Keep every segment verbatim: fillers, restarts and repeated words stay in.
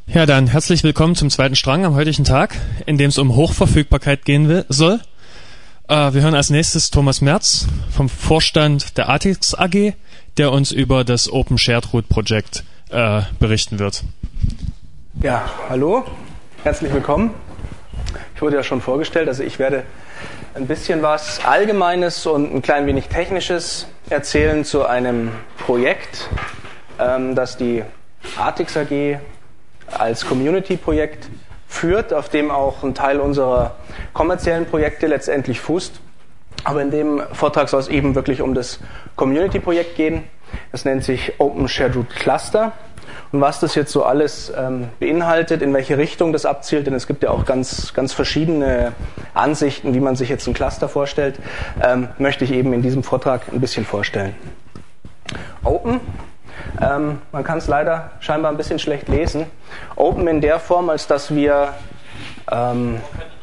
Ja, dann herzlich willkommen zum zweiten Strang am heutigen Tag, in dem es um Hochverfügbarkeit gehen will, soll. Äh, wir hören als nächstes Thomas Merz vom Vorstand der ATIX A G, der uns über das Open Shared Root Projekt äh, berichten wird. Ja, hallo, herzlich willkommen. Ich wurde ja schon vorgestellt, also ich werde ein bisschen was Allgemeines und ein klein wenig Technisches erzählen zu einem Projekt, ähm, das die ATIX A G als Community-Projekt führt, auf dem auch ein Teil unserer kommerziellen Projekte letztendlich fußt. Aber in dem Vortrag soll es eben wirklich um das Community-Projekt gehen. Das nennt sich Open Shared Root Cluster. Und was das jetzt so alles ähm, beinhaltet, in welche Richtung das abzielt, denn es gibt ja auch ganz, ganz verschiedene Ansichten, wie man sich jetzt ein Cluster vorstellt, ähm, möchte ich eben in diesem Vortrag ein bisschen vorstellen. Open. Ähm, man kann es leider scheinbar ein bisschen schlecht lesen. Open in der Form, als dass wir ähm,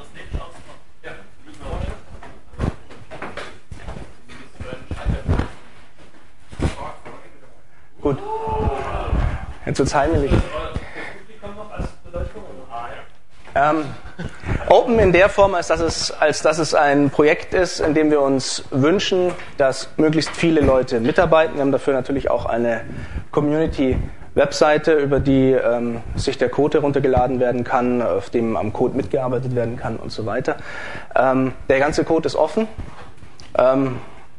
gut. Jetzt wird's heimelig. Ähm, Open in der Form, als dass, es, als dass es ein Projekt ist, in dem wir uns wünschen, dass möglichst viele Leute mitarbeiten. Wir haben dafür natürlich auch eine Community-Webseite, über die ähm, sich der Code heruntergeladen werden kann, auf dem am Code mitgearbeitet werden kann und so weiter. Ähm, der ganze Code ist offen, ähm,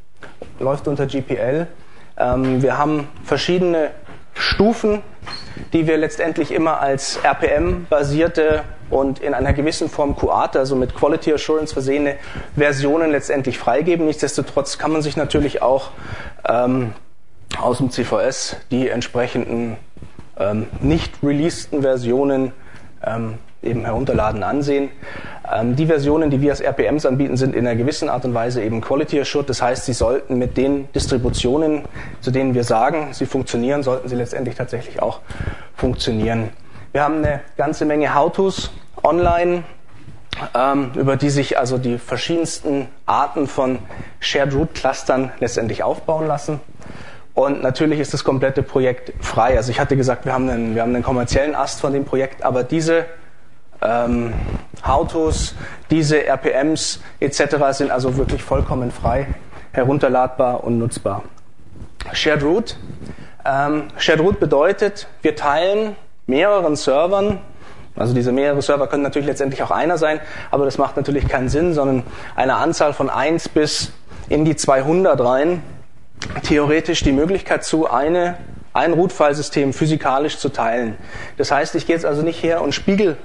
läuft unter G P L. Ähm, wir haben verschiedene Stufen, die wir letztendlich immer als R P M-basierte und in einer gewissen Form Q A T, also mit Quality Assurance versehene Versionen letztendlich freigeben. Nichtsdestotrotz kann man sich natürlich auch ähm, aus dem C V S die entsprechenden ähm, nicht releaseden Versionen ähm, eben herunterladen, ansehen. Ähm, die Versionen, die wir als R P Ms anbieten, sind in einer gewissen Art und Weise eben Quality Assured. Das heißt, sie sollten mit den Distributionen, zu denen wir sagen, sie funktionieren, sollten sie letztendlich tatsächlich auch funktionieren. Wir haben eine ganze Menge How-Tos online, ähm, über die sich also die verschiedensten Arten von Shared Root Clustern letztendlich aufbauen lassen. Und natürlich ist das komplette Projekt frei. Also ich hatte gesagt, wir haben einen, wir haben einen kommerziellen Ast von dem Projekt, aber diese ähm, How-Tos, diese R P Ms et cetera sind also wirklich vollkommen frei, herunterladbar und nutzbar. Shared Root. Ähm, Shared Root bedeutet, wir teilen mehreren Servern, also diese mehrere Server können natürlich letztendlich auch einer sein, aber das macht natürlich keinen Sinn, sondern eine Anzahl von eins bis in die zweihundert rein, theoretisch die Möglichkeit zu, eine, ein Root-File-System physikalisch zu teilen. Das heißt, ich gehe jetzt also nicht her und spiegel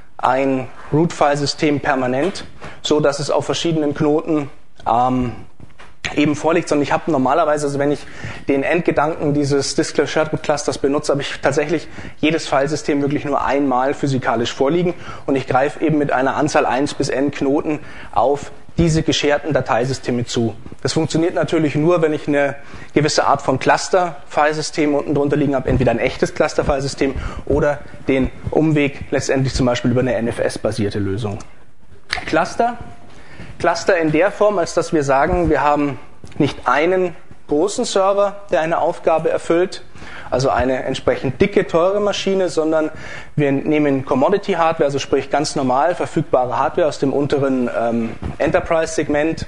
ein Root-File-System permanent, so dass es auf verschiedenen Knoten ähm, eben vorliegt, sondern ich habe normalerweise, also wenn ich den Endgedanken dieses Disclosure Shared Root Clusters benutze, habe ich tatsächlich jedes Filesystem wirklich nur einmal physikalisch vorliegen und ich greife eben mit einer Anzahl eins bis n Knoten auf diese gescherten Dateisysteme zu. Das funktioniert natürlich nur, wenn ich eine gewisse Art von Cluster-Filesystem unten drunter liegen habe, entweder ein echtes Cluster-Filesystem oder den Umweg letztendlich zum Beispiel über eine N F S-basierte Lösung. Cluster. Cluster in der Form, als dass wir sagen, wir haben nicht einen großen Server, der eine Aufgabe erfüllt, also eine entsprechend dicke, teure Maschine, sondern wir nehmen Commodity-Hardware, also sprich ganz normal verfügbare Hardware aus dem unteren ähm, Enterprise-Segment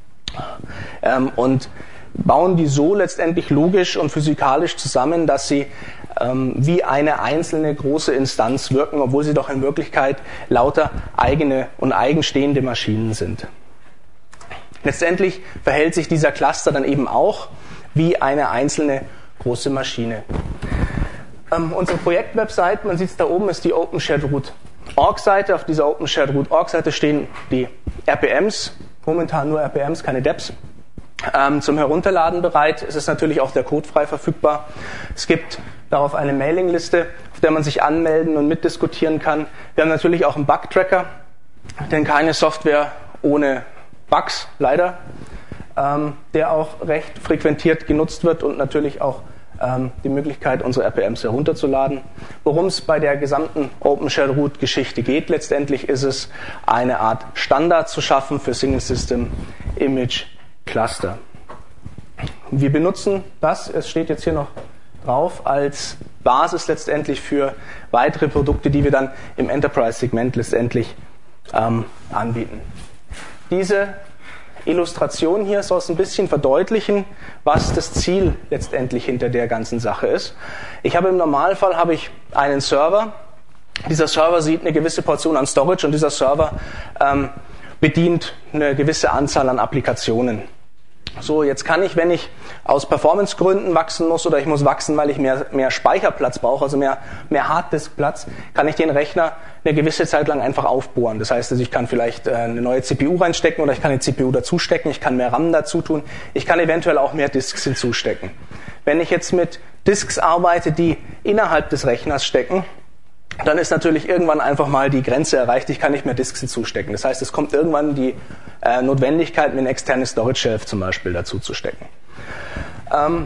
ähm, und bauen die so letztendlich logisch und physikalisch zusammen, dass sie ähm, wie eine einzelne große Instanz wirken, obwohl sie doch in Wirklichkeit lauter eigene und eigenstehende Maschinen sind. Letztendlich verhält sich dieser Cluster dann eben auch wie eine einzelne große Maschine. Ähm, unsere Projektwebsite, man sieht es da oben, ist die Open Shared Root Org Seite. Auf dieser Open Shared Root Org Seite stehen die R P Ms, momentan nur R P Ms, keine Deps, ähm, zum Herunterladen bereit. Es ist natürlich auch der Code frei verfügbar. Es gibt darauf eine Mailingliste, auf der man sich anmelden und mitdiskutieren kann. Wir haben natürlich auch einen Bug-Tracker, denn keine Software ohne Bugs, leider, ähm, der auch recht frequentiert genutzt wird und natürlich auch ähm, die Möglichkeit, unsere R P Ms herunterzuladen. Worum es bei der gesamten Open Shared Root Geschichte geht, letztendlich ist es, eine Art Standard zu schaffen für Single System Image Cluster. Wir benutzen das, es steht jetzt hier noch drauf, als Basis letztendlich für weitere Produkte, die wir dann im Enterprise-Segment letztendlich ähm, anbieten. Diese Illustration hier soll es ein bisschen verdeutlichen, was das Ziel letztendlich hinter der ganzen Sache ist. Ich habe im Normalfall habe ich einen Server. Dieser Server sieht eine gewisse Portion an Storage und dieser Server ähm, bedient eine gewisse Anzahl an Applikationen. So, jetzt kann ich, wenn ich aus Performance-Gründen wachsen muss oder ich muss wachsen, weil ich mehr, mehr Speicherplatz brauche, also mehr, mehr Harddisk-Platz, kann ich den Rechner eine gewisse Zeit lang einfach aufbohren. Das heißt, also ich kann vielleicht eine neue C P U reinstecken oder ich kann eine C P U dazustecken, ich kann mehr RAM dazu tun, ich kann eventuell auch mehr Disks hinzustecken. Wenn ich jetzt mit Disks arbeite, die innerhalb des Rechners stecken, dann ist natürlich irgendwann einfach mal die Grenze erreicht, ich kann nicht mehr Disks hinzustecken. Das heißt, es kommt irgendwann die äh, Notwendigkeit, mir eine externe Storage Shelf zum Beispiel dazu zu stecken. Ähm,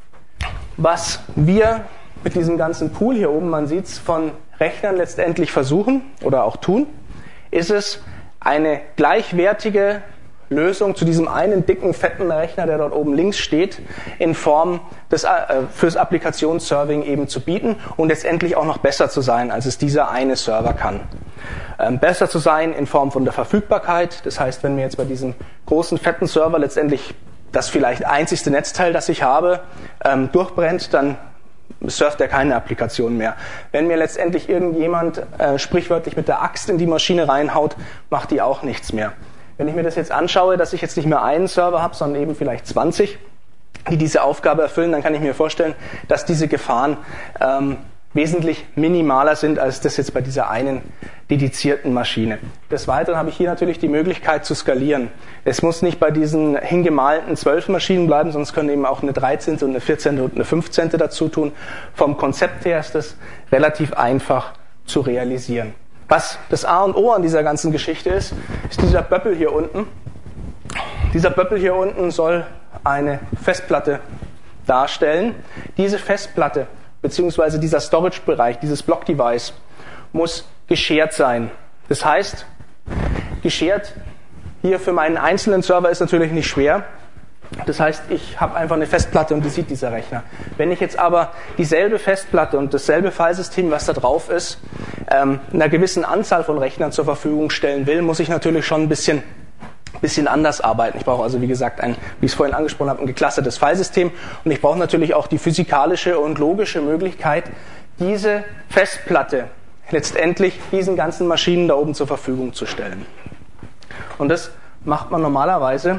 was wir mit diesem ganzen Pool hier oben, man sieht es, von Rechnern letztendlich versuchen oder auch tun, ist es eine gleichwertige Lösung zu diesem einen dicken, fetten Rechner, der dort oben links steht, in Form des, äh, fürs Applikationsserving eben zu bieten und letztendlich auch noch besser zu sein, als es dieser eine Server kann. Ähm, besser zu sein in Form von der Verfügbarkeit, das heißt, wenn mir jetzt bei diesem großen, fetten Server letztendlich das vielleicht einzigste Netzteil, das ich habe, ähm, durchbrennt, dann surft er keine Applikation mehr. Wenn mir letztendlich irgendjemand äh, sprichwörtlich mit der Axt in die Maschine reinhaut, macht die auch nichts mehr. Wenn ich mir das jetzt anschaue, dass ich jetzt nicht mehr einen Server habe, sondern eben vielleicht zwanzig, die diese Aufgabe erfüllen, dann kann ich mir vorstellen, dass diese Gefahren ähm, wesentlich minimaler sind, als das jetzt bei dieser einen dedizierten Maschine. Des Weiteren habe ich hier natürlich die Möglichkeit zu skalieren. Es muss nicht bei diesen hingemalten zwölf Maschinen bleiben, sondern es können eben auch eine dreizehnte und eine vierzehnte und eine fünfzehnte dazu tun. Vom Konzept her ist das relativ einfach zu realisieren. Was das A und O an dieser ganzen Geschichte ist, ist dieser Böppel hier unten. Dieser Böppel hier unten soll eine Festplatte darstellen. Diese Festplatte beziehungsweise dieser Storage-Bereich, dieses Block-Device, muss geshared sein. Das heißt, geshared hier für meinen einzelnen Server ist natürlich nicht schwer. Das heißt, ich habe einfach eine Festplatte und die sieht dieser Rechner. Wenn ich jetzt aber dieselbe Festplatte und dasselbe Filesystem, was da drauf ist, ähm, einer gewissen Anzahl von Rechnern zur Verfügung stellen will, muss ich natürlich schon ein bisschen, bisschen anders arbeiten. Ich brauche also, wie gesagt, ein, wie ich es vorhin angesprochen habe, ein geclustertes Filesystem und ich brauche natürlich auch die physikalische und logische Möglichkeit, diese Festplatte letztendlich diesen ganzen Maschinen da oben zur Verfügung zu stellen. Und das macht man normalerweise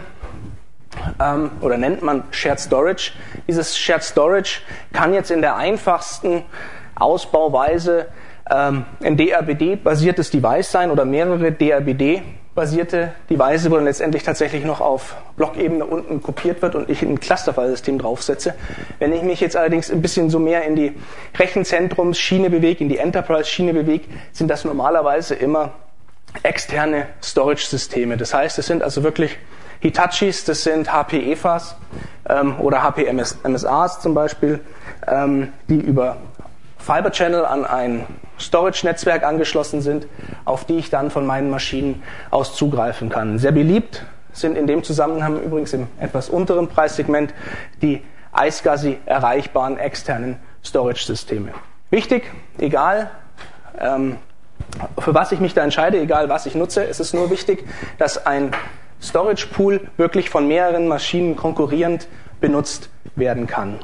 ähm, oder nennt man Shared Storage. Dieses Shared Storage kann jetzt in der einfachsten Ausbauweise ähm, ein D R B D-basiertes Device sein oder mehrere D R B D-basierte Devices, wo dann letztendlich tatsächlich noch auf Blockebene unten kopiert wird und ich ein Clusterfile-System draufsetze. Wenn ich mich jetzt allerdings ein bisschen so mehr in die Rechenzentrumsschiene bewege, in die Enterprise-Schiene bewege, sind das normalerweise immer externe Storage-Systeme. Das heißt, es sind also wirklich Hitachis, das sind H P E F As ähm, oder H P M S As zum Beispiel, ähm, die über Fiber Channel an ein Storage-Netzwerk angeschlossen sind, auf die ich dann von meinen Maschinen aus zugreifen kann. Sehr beliebt sind in dem Zusammenhang übrigens im etwas unteren Preissegment die iSCSI erreichbaren externen Storage-Systeme. Wichtig, egal ähm, für was ich mich da entscheide, egal was ich nutze, es ist nur wichtig, dass ein Storage Pool wirklich von mehreren Maschinen konkurrierend benutzt werden kann.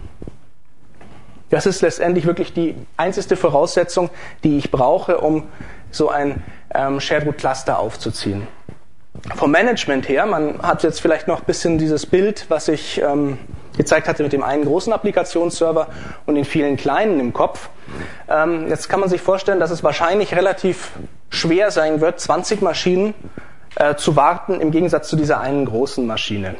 Das ist letztendlich wirklich die einzigste Voraussetzung, die ich brauche, um so ein ähm, Shared Root Cluster aufzuziehen. Vom Management her, man hat jetzt vielleicht noch ein bisschen dieses Bild, was ich ähm, gezeigt hatte mit dem einen großen Applikationsserver und den vielen kleinen im Kopf. Ähm, jetzt kann man sich vorstellen, dass es wahrscheinlich relativ schwer sein wird, zwanzig Maschinen äh, zu warten, im Gegensatz zu dieser einen großen Maschine.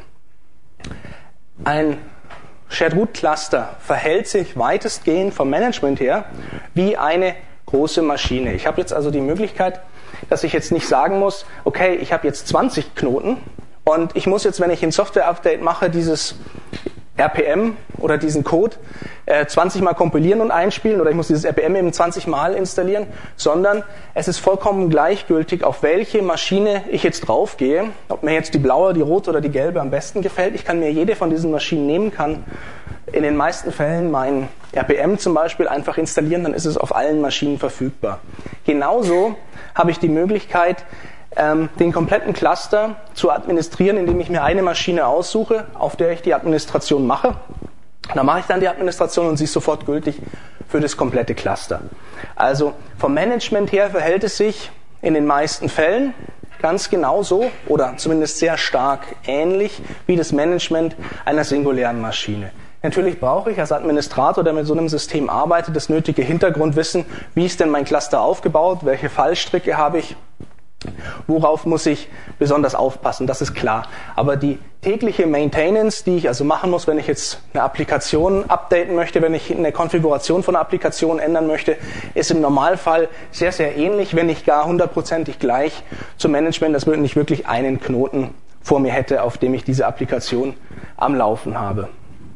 Ein Shared Root Cluster verhält sich weitestgehend vom Management her wie eine große Maschine. Ich habe jetzt also die Möglichkeit, dass ich jetzt nicht sagen muss, okay, ich habe jetzt zwanzig Knoten und ich muss jetzt, wenn ich ein Software-Update mache, dieses R P M oder diesen Code äh, zwanzig Mal kompilieren und einspielen oder ich muss dieses R P M eben zwanzig Mal installieren, sondern es ist vollkommen gleichgültig, auf welche Maschine ich jetzt draufgehe, ob mir jetzt die blaue, die rote oder die gelbe am besten gefällt. Ich kann mir jede von diesen Maschinen nehmen, kann in den meisten Fällen mein R P M zum Beispiel einfach installieren, dann ist es auf allen Maschinen verfügbar. Genauso habe ich die Möglichkeit, den kompletten Cluster zu administrieren, indem ich mir eine Maschine aussuche, auf der ich die Administration mache. Da mache ich dann die Administration und sie ist sofort gültig für das komplette Cluster. Also vom Management her verhält es sich in den meisten Fällen ganz genauso oder zumindest sehr stark ähnlich wie das Management einer singulären Maschine. Natürlich brauche ich als Administrator, der mit so einem System arbeitet, das nötige Hintergrundwissen, wie ist denn mein Cluster aufgebaut, welche Fallstricke habe ich, worauf muss ich besonders aufpassen, das ist klar. Aber die tägliche Maintenance, die ich also machen muss, wenn ich jetzt eine Applikation updaten möchte, wenn ich eine Konfiguration von einer Applikation ändern möchte, ist im Normalfall sehr, sehr ähnlich, wenn nicht gar hundertprozentig gleich zum Management, dass ich wirklich einen Knoten vor mir hätte, auf dem ich diese Applikation am Laufen habe.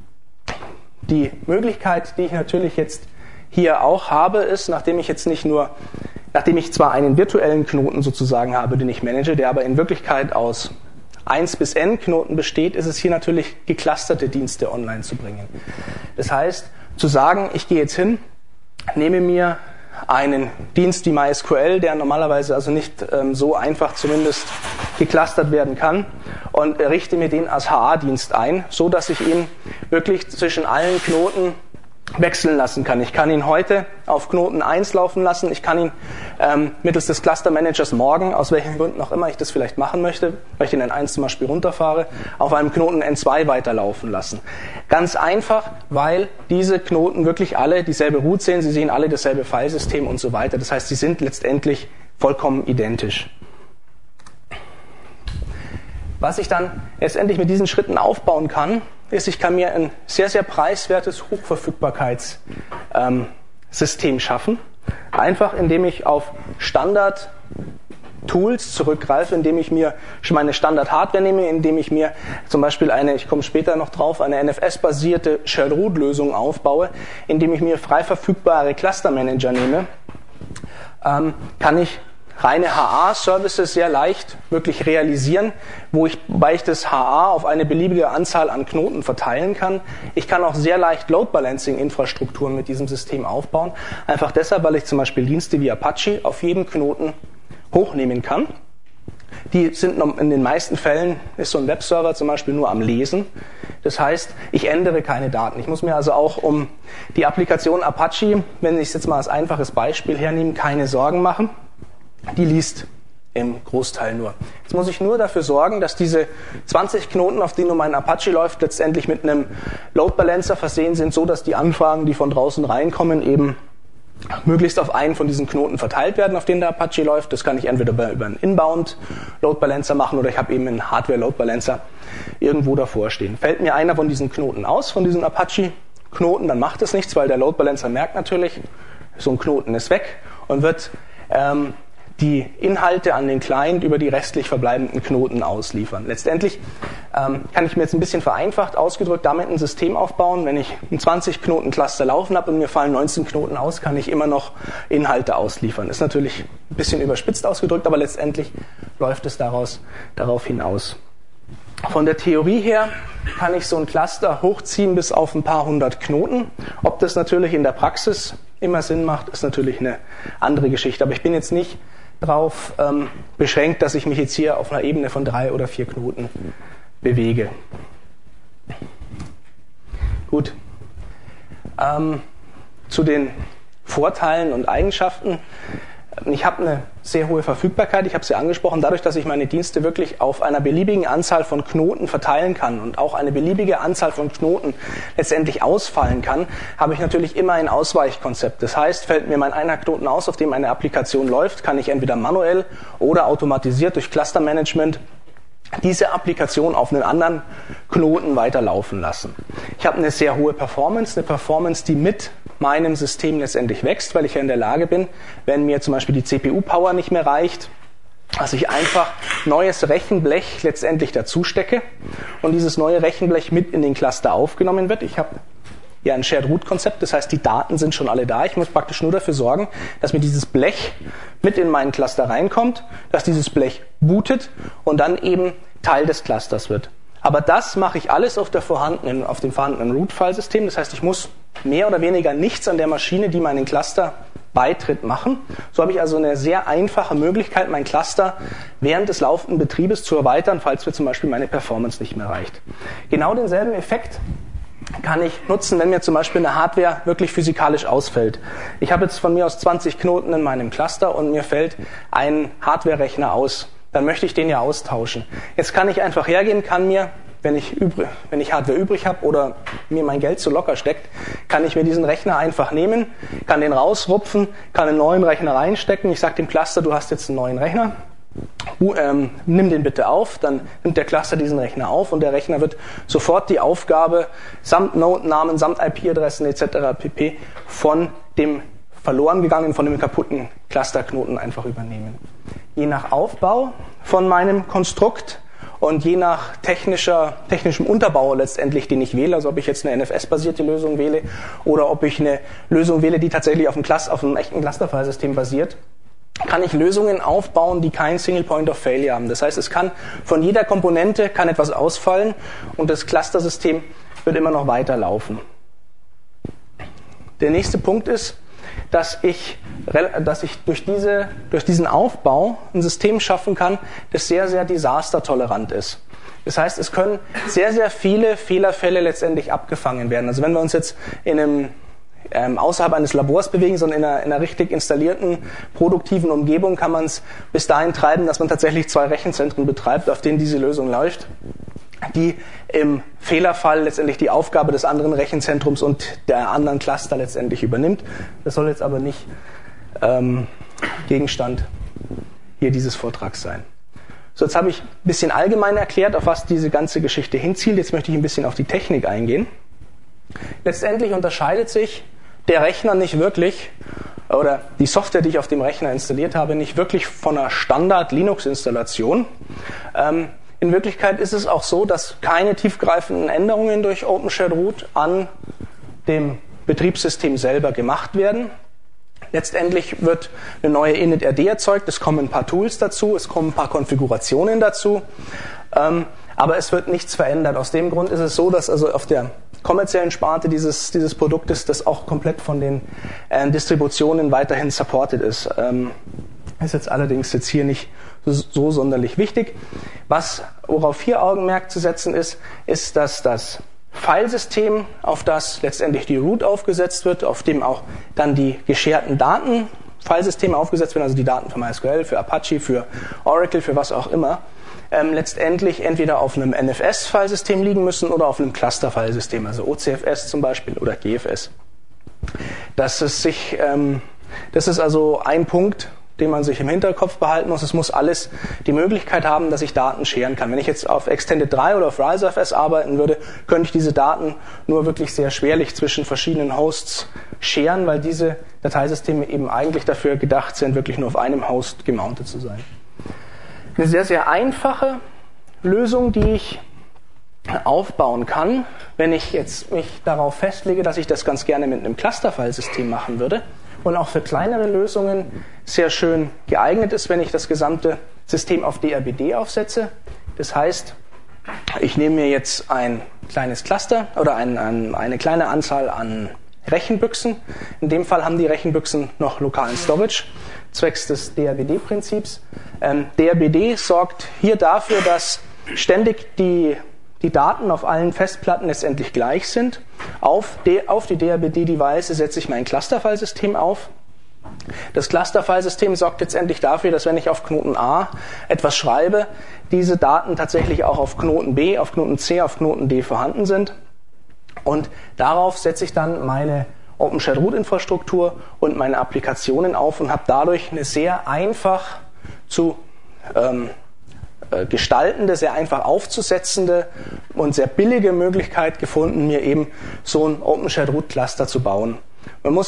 Die Möglichkeit, die ich natürlich jetzt hier auch habe, ist, nachdem ich jetzt nicht nur Nachdem ich zwar einen virtuellen Knoten sozusagen habe, den ich manage, der aber in Wirklichkeit aus eins bis n Knoten besteht, ist es hier natürlich geclusterte Dienste online zu bringen. Das heißt, zu sagen, ich gehe jetzt hin, nehme mir einen Dienst wie MySQL, der normalerweise also nicht ähm, so einfach zumindest geclustert werden kann, und richte mir den als H A-Dienst ein, so dass ich ihn wirklich zwischen allen Knoten wechseln lassen kann. Ich kann ihn heute auf Knoten eins laufen lassen, ich kann ihn ähm, mittels des Cluster Managers morgen, aus welchen Gründen auch immer ich das vielleicht machen möchte, weil ich den N eins zum Beispiel runterfahre, auf einem Knoten N zwei weiterlaufen lassen. Ganz einfach, weil diese Knoten wirklich alle dieselbe Root sehen, sie sehen alle dasselbe Filesystem und so weiter. Das heißt, sie sind letztendlich vollkommen identisch. Was ich dann letztendlich mit diesen Schritten aufbauen kann, ist, ich kann mir ein sehr, sehr preiswertes Hochverfügbarkeitssystem ähm, schaffen. Einfach indem ich auf Standard-Tools zurückgreife, indem ich mir schon meine Standard-Hardware nehme, indem ich mir zum Beispiel eine, ich komme später noch drauf, eine N F S-basierte Shared-Root-Lösung aufbaue, indem ich mir frei verfügbare Cluster-Manager nehme, ähm, kann ich reine H A-Services sehr leicht wirklich realisieren, wo ich, wobei ich das H A auf eine beliebige Anzahl an Knoten verteilen kann. Ich kann auch sehr leicht Load-Balancing-Infrastrukturen mit diesem System aufbauen. Einfach deshalb, weil ich zum Beispiel Dienste wie Apache auf jedem Knoten hochnehmen kann. Die sind in den meisten Fällen, ist so ein Webserver zum Beispiel nur am Lesen. Das heißt, ich ändere keine Daten. Ich muss mir also auch um die Applikation Apache, wenn ich es jetzt mal als einfaches Beispiel hernehme, keine Sorgen machen. Die liest im Großteil nur. Jetzt muss ich nur dafür sorgen, dass diese zwanzig Knoten, auf denen nur mein Apache läuft, letztendlich mit einem Load Balancer versehen sind, so dass die Anfragen, die von draußen reinkommen, eben möglichst auf einen von diesen Knoten verteilt werden, auf denen der Apache läuft. Das kann ich entweder über einen Inbound Load Balancer machen oder ich habe eben einen Hardware Load Balancer irgendwo davor stehen. Fällt mir einer von diesen Knoten aus, von diesen Apache Knoten, dann macht es nichts, weil der Load Balancer merkt natürlich, so ein Knoten ist weg und wird ähm, die Inhalte an den Client über die restlich verbleibenden Knoten ausliefern. Letztendlich ähm, kann ich mir jetzt ein bisschen vereinfacht ausgedrückt damit ein System aufbauen. Wenn ich einen zwanzig Knoten Cluster laufen habe und mir fallen neunzehn Knoten aus, kann ich immer noch Inhalte ausliefern. Ist natürlich ein bisschen überspitzt ausgedrückt, aber letztendlich läuft es daraus, darauf hinaus. Von der Theorie her kann ich so ein Cluster hochziehen bis auf ein paar hundert Knoten. Ob das natürlich in der Praxis immer Sinn macht, ist natürlich eine andere Geschichte. Aber ich bin jetzt nicht darauf ähm, beschränkt, dass ich mich jetzt hier auf einer Ebene von drei oder vier Knoten bewege. Gut. Ähm, zu den Vorteilen und Eigenschaften. Ich habe eine sehr hohe Verfügbarkeit, ich habe sie angesprochen, dadurch, dass ich meine Dienste wirklich auf einer beliebigen Anzahl von Knoten verteilen kann und auch eine beliebige Anzahl von Knoten letztendlich ausfallen kann, habe ich natürlich immer ein Ausweichkonzept. Das heißt, fällt mir mein einer Knoten aus, auf dem eine Applikation läuft, kann ich entweder manuell oder automatisiert durch Clustermanagement diese Applikation auf einen anderen Knoten weiterlaufen lassen. Ich habe eine sehr hohe Performance, eine Performance, die mit meinem System letztendlich wächst, weil ich ja in der Lage bin, wenn mir zum Beispiel die C P U-Power nicht mehr reicht, dass ich einfach neues Rechenblech letztendlich dazu stecke und dieses neue Rechenblech mit in den Cluster aufgenommen wird. Ich habe ja ein Shared-Root-Konzept, das heißt, die Daten sind schon alle da. Ich muss praktisch nur dafür sorgen, dass mir dieses Blech mit in meinen Cluster reinkommt, dass dieses Blech bootet und dann eben Teil des Clusters wird. Aber das mache ich alles auf, der vorhandenen, auf dem vorhandenen Root-File-System. Das heißt, ich muss mehr oder weniger nichts an der Maschine, die meinen Cluster beitritt, machen. So habe ich also eine sehr einfache Möglichkeit, mein Cluster während des laufenden Betriebes zu erweitern, falls mir zum Beispiel meine Performance nicht mehr reicht. Genau denselben Effekt kann ich nutzen, wenn mir zum Beispiel eine Hardware wirklich physikalisch ausfällt. Ich habe jetzt von mir aus zwanzig Knoten in meinem Cluster und mir fällt ein Hardware-Rechner aus. Dann möchte ich den ja austauschen. Jetzt kann ich einfach hergehen, kann mir, wenn ich, übrig, wenn ich Hardware übrig habe oder mir mein Geld zu locker steckt, kann ich mir diesen Rechner einfach nehmen, kann den rausrupfen, kann einen neuen Rechner reinstecken. Ich sage dem Cluster, du hast jetzt einen neuen Rechner. Uh, ähm, nimm den bitte auf, dann nimmt der Cluster diesen Rechner auf und der Rechner wird sofort die Aufgabe samt Node-Namen, samt I P-Adressen et cetera pp. Von dem verloren gegangenen, von dem kaputten Clusterknoten einfach übernehmen. Je nach Aufbau von meinem Konstrukt und je nach technischer, technischem Unterbau letztendlich, den ich wähle, also ob ich jetzt eine N F S-basierte Lösung wähle oder ob ich eine Lösung wähle, die tatsächlich auf einem, Cluster, auf einem echten Cluster-File-System basiert, kann ich Lösungen aufbauen, die keinen Single Point of Failure haben. Das heißt, es kann von jeder Komponente kann etwas ausfallen und das Cluster-System wird immer noch weiterlaufen. Der nächste Punkt ist, dass ich, dass ich durch, diese, durch diesen Aufbau ein System schaffen kann, das sehr, sehr desastertolerant ist. Das heißt, es können sehr, sehr viele Fehlerfälle letztendlich abgefangen werden. Also wenn wir uns jetzt in einem Ähm, außerhalb eines Labors bewegen, sondern in einer, in einer richtig installierten, produktiven Umgebung kann man es bis dahin treiben, dass man tatsächlich zwei Rechenzentren betreibt, auf denen diese Lösung läuft, die im Fehlerfall letztendlich die Aufgabe des anderen Rechenzentrums und der anderen Cluster letztendlich übernimmt. Das soll jetzt aber nicht ähm, Gegenstand hier dieses Vortrags sein. So, jetzt habe ich ein bisschen allgemein erklärt, auf was diese ganze Geschichte hinzielt. Jetzt möchte ich ein bisschen auf die Technik eingehen. Letztendlich unterscheidet sich der Rechner nicht wirklich, oder die Software, die ich auf dem Rechner installiert habe, nicht wirklich von einer Standard-Linux-Installation. Ähm, in Wirklichkeit ist es auch so, dass keine tiefgreifenden Änderungen durch OpenShared Root an dem Betriebssystem selber gemacht werden. Letztendlich wird eine neue init-rd erzeugt, es kommen ein paar Tools dazu, es kommen ein paar Konfigurationen dazu, ähm, aber es wird nichts verändert. Aus dem Grund ist es so, dass also auf der kommerziellen Sparte dieses, dieses Produktes, das auch komplett von den äh, Distributionen weiterhin supported ist. Ähm, ist jetzt allerdings jetzt hier nicht so, so sonderlich wichtig. Was, worauf hier Augenmerk zu setzen ist, ist, dass das Filesystem, auf das letztendlich die Root aufgesetzt wird, auf dem auch dann die gescherten Daten, Filesysteme aufgesetzt werden, also die Daten für MySQL, für Apache, für Oracle, für was auch immer, ähm, letztendlich entweder auf einem N F S-Filesystem liegen müssen oder auf einem Cluster-Filesystem, also O C F S zum Beispiel oder G F S. Das ist, sich, ähm, das ist also ein Punkt, den man sich im Hinterkopf behalten muss. Es muss alles die Möglichkeit haben, dass ich Daten scheren kann. Wenn ich jetzt auf Extended drei oder auf RiseFS arbeiten würde, könnte ich diese Daten nur wirklich sehr schwerlich zwischen verschiedenen Hosts scheren, weil diese Dateisysteme eben eigentlich dafür gedacht sind, wirklich nur auf einem Host gemountet zu sein. Eine sehr, sehr einfache Lösung, die ich aufbauen kann, wenn ich jetzt mich darauf festlege, dass ich das ganz gerne mit einem Cluster-File-System machen würde und auch für kleinere Lösungen sehr schön geeignet ist, wenn ich das gesamte System auf D R B D aufsetze. Das heißt, ich nehme mir jetzt ein kleines Cluster oder ein, ein, eine kleine Anzahl an Rechenbüchsen. In dem Fall haben die Rechenbüchsen noch lokalen Storage, zwecks des D R B D-Prinzips. Ähm, D R B D sorgt hier dafür, dass ständig die, die Daten auf allen Festplatten letztendlich gleich sind. Auf, die, auf die D R B D-Device setze ich mein Cluster-File-System auf. Das Cluster-File-System sorgt letztendlich dafür, dass wenn ich auf Knoten A etwas schreibe, diese Daten tatsächlich auch auf Knoten B, auf Knoten C, auf Knoten D vorhanden sind. Und darauf setze ich dann meine OpenShared Root-Infrastruktur und meine Applikationen auf und habe dadurch eine sehr einfach zu ähm, äh, gestaltende, sehr einfach aufzusetzende und sehr billige Möglichkeit gefunden, mir eben so ein OpenShared Root-Cluster zu bauen. Man muss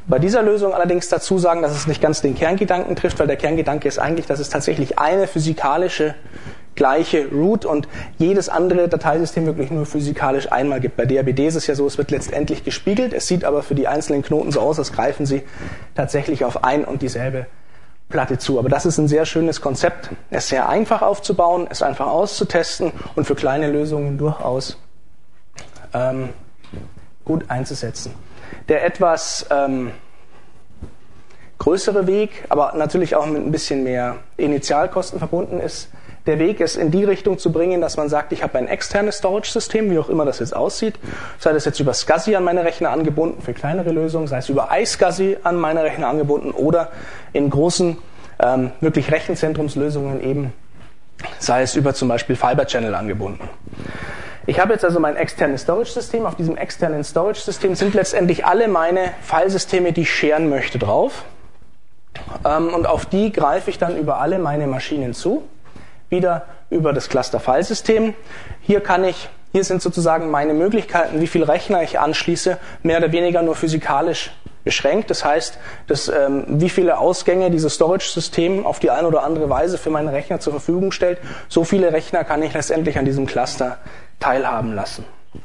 bei dieser Lösung allerdings dazu sagen, dass es nicht ganz den Kerngedanken trifft, weil der Kerngedanke ist eigentlich, dass es tatsächlich eine physikalische gleiche Root und jedes andere Dateisystem wirklich nur physikalisch einmal gibt. Bei D A B D ist es ja so, es wird letztendlich gespiegelt, es sieht aber für die einzelnen Knoten so aus, als greifen sie tatsächlich auf ein und dieselbe Platte zu. Aber das ist ein sehr schönes Konzept. Es ist sehr einfach aufzubauen, es einfach auszutesten und für kleine Lösungen durchaus ähm, gut einzusetzen. Der etwas ähm, größere Weg, aber natürlich auch mit ein bisschen mehr Initialkosten verbunden ist, der Weg ist in die Richtung zu bringen, dass man sagt, ich habe ein externes Storage-System, wie auch immer das jetzt aussieht, sei das jetzt über SCSI an meine Rechner angebunden für kleinere Lösungen, sei es über iSCSI an meine Rechner angebunden oder in großen, ähm, wirklich Rechenzentrumslösungen eben, sei es über zum Beispiel Fiber Channel angebunden. Ich habe jetzt also mein externes Storage-System. Auf diesem externen Storage-System sind letztendlich alle meine Filesysteme, die ich sharen möchte, drauf. Ähm, und auf die greife ich dann über alle meine Maschinen zu. Wieder über das Cluster-Filesystem. Hier kann ich, hier sind sozusagen meine Möglichkeiten, wie viel Rechner ich anschließe, mehr oder weniger nur physikalisch beschränkt. Das heißt, dass, ähm, wie viele Ausgänge dieses Storage-System auf die eine oder andere Weise für meine Rechner zur Verfügung stellt, so viele Rechner kann ich letztendlich an diesem Cluster teilhaben lassen.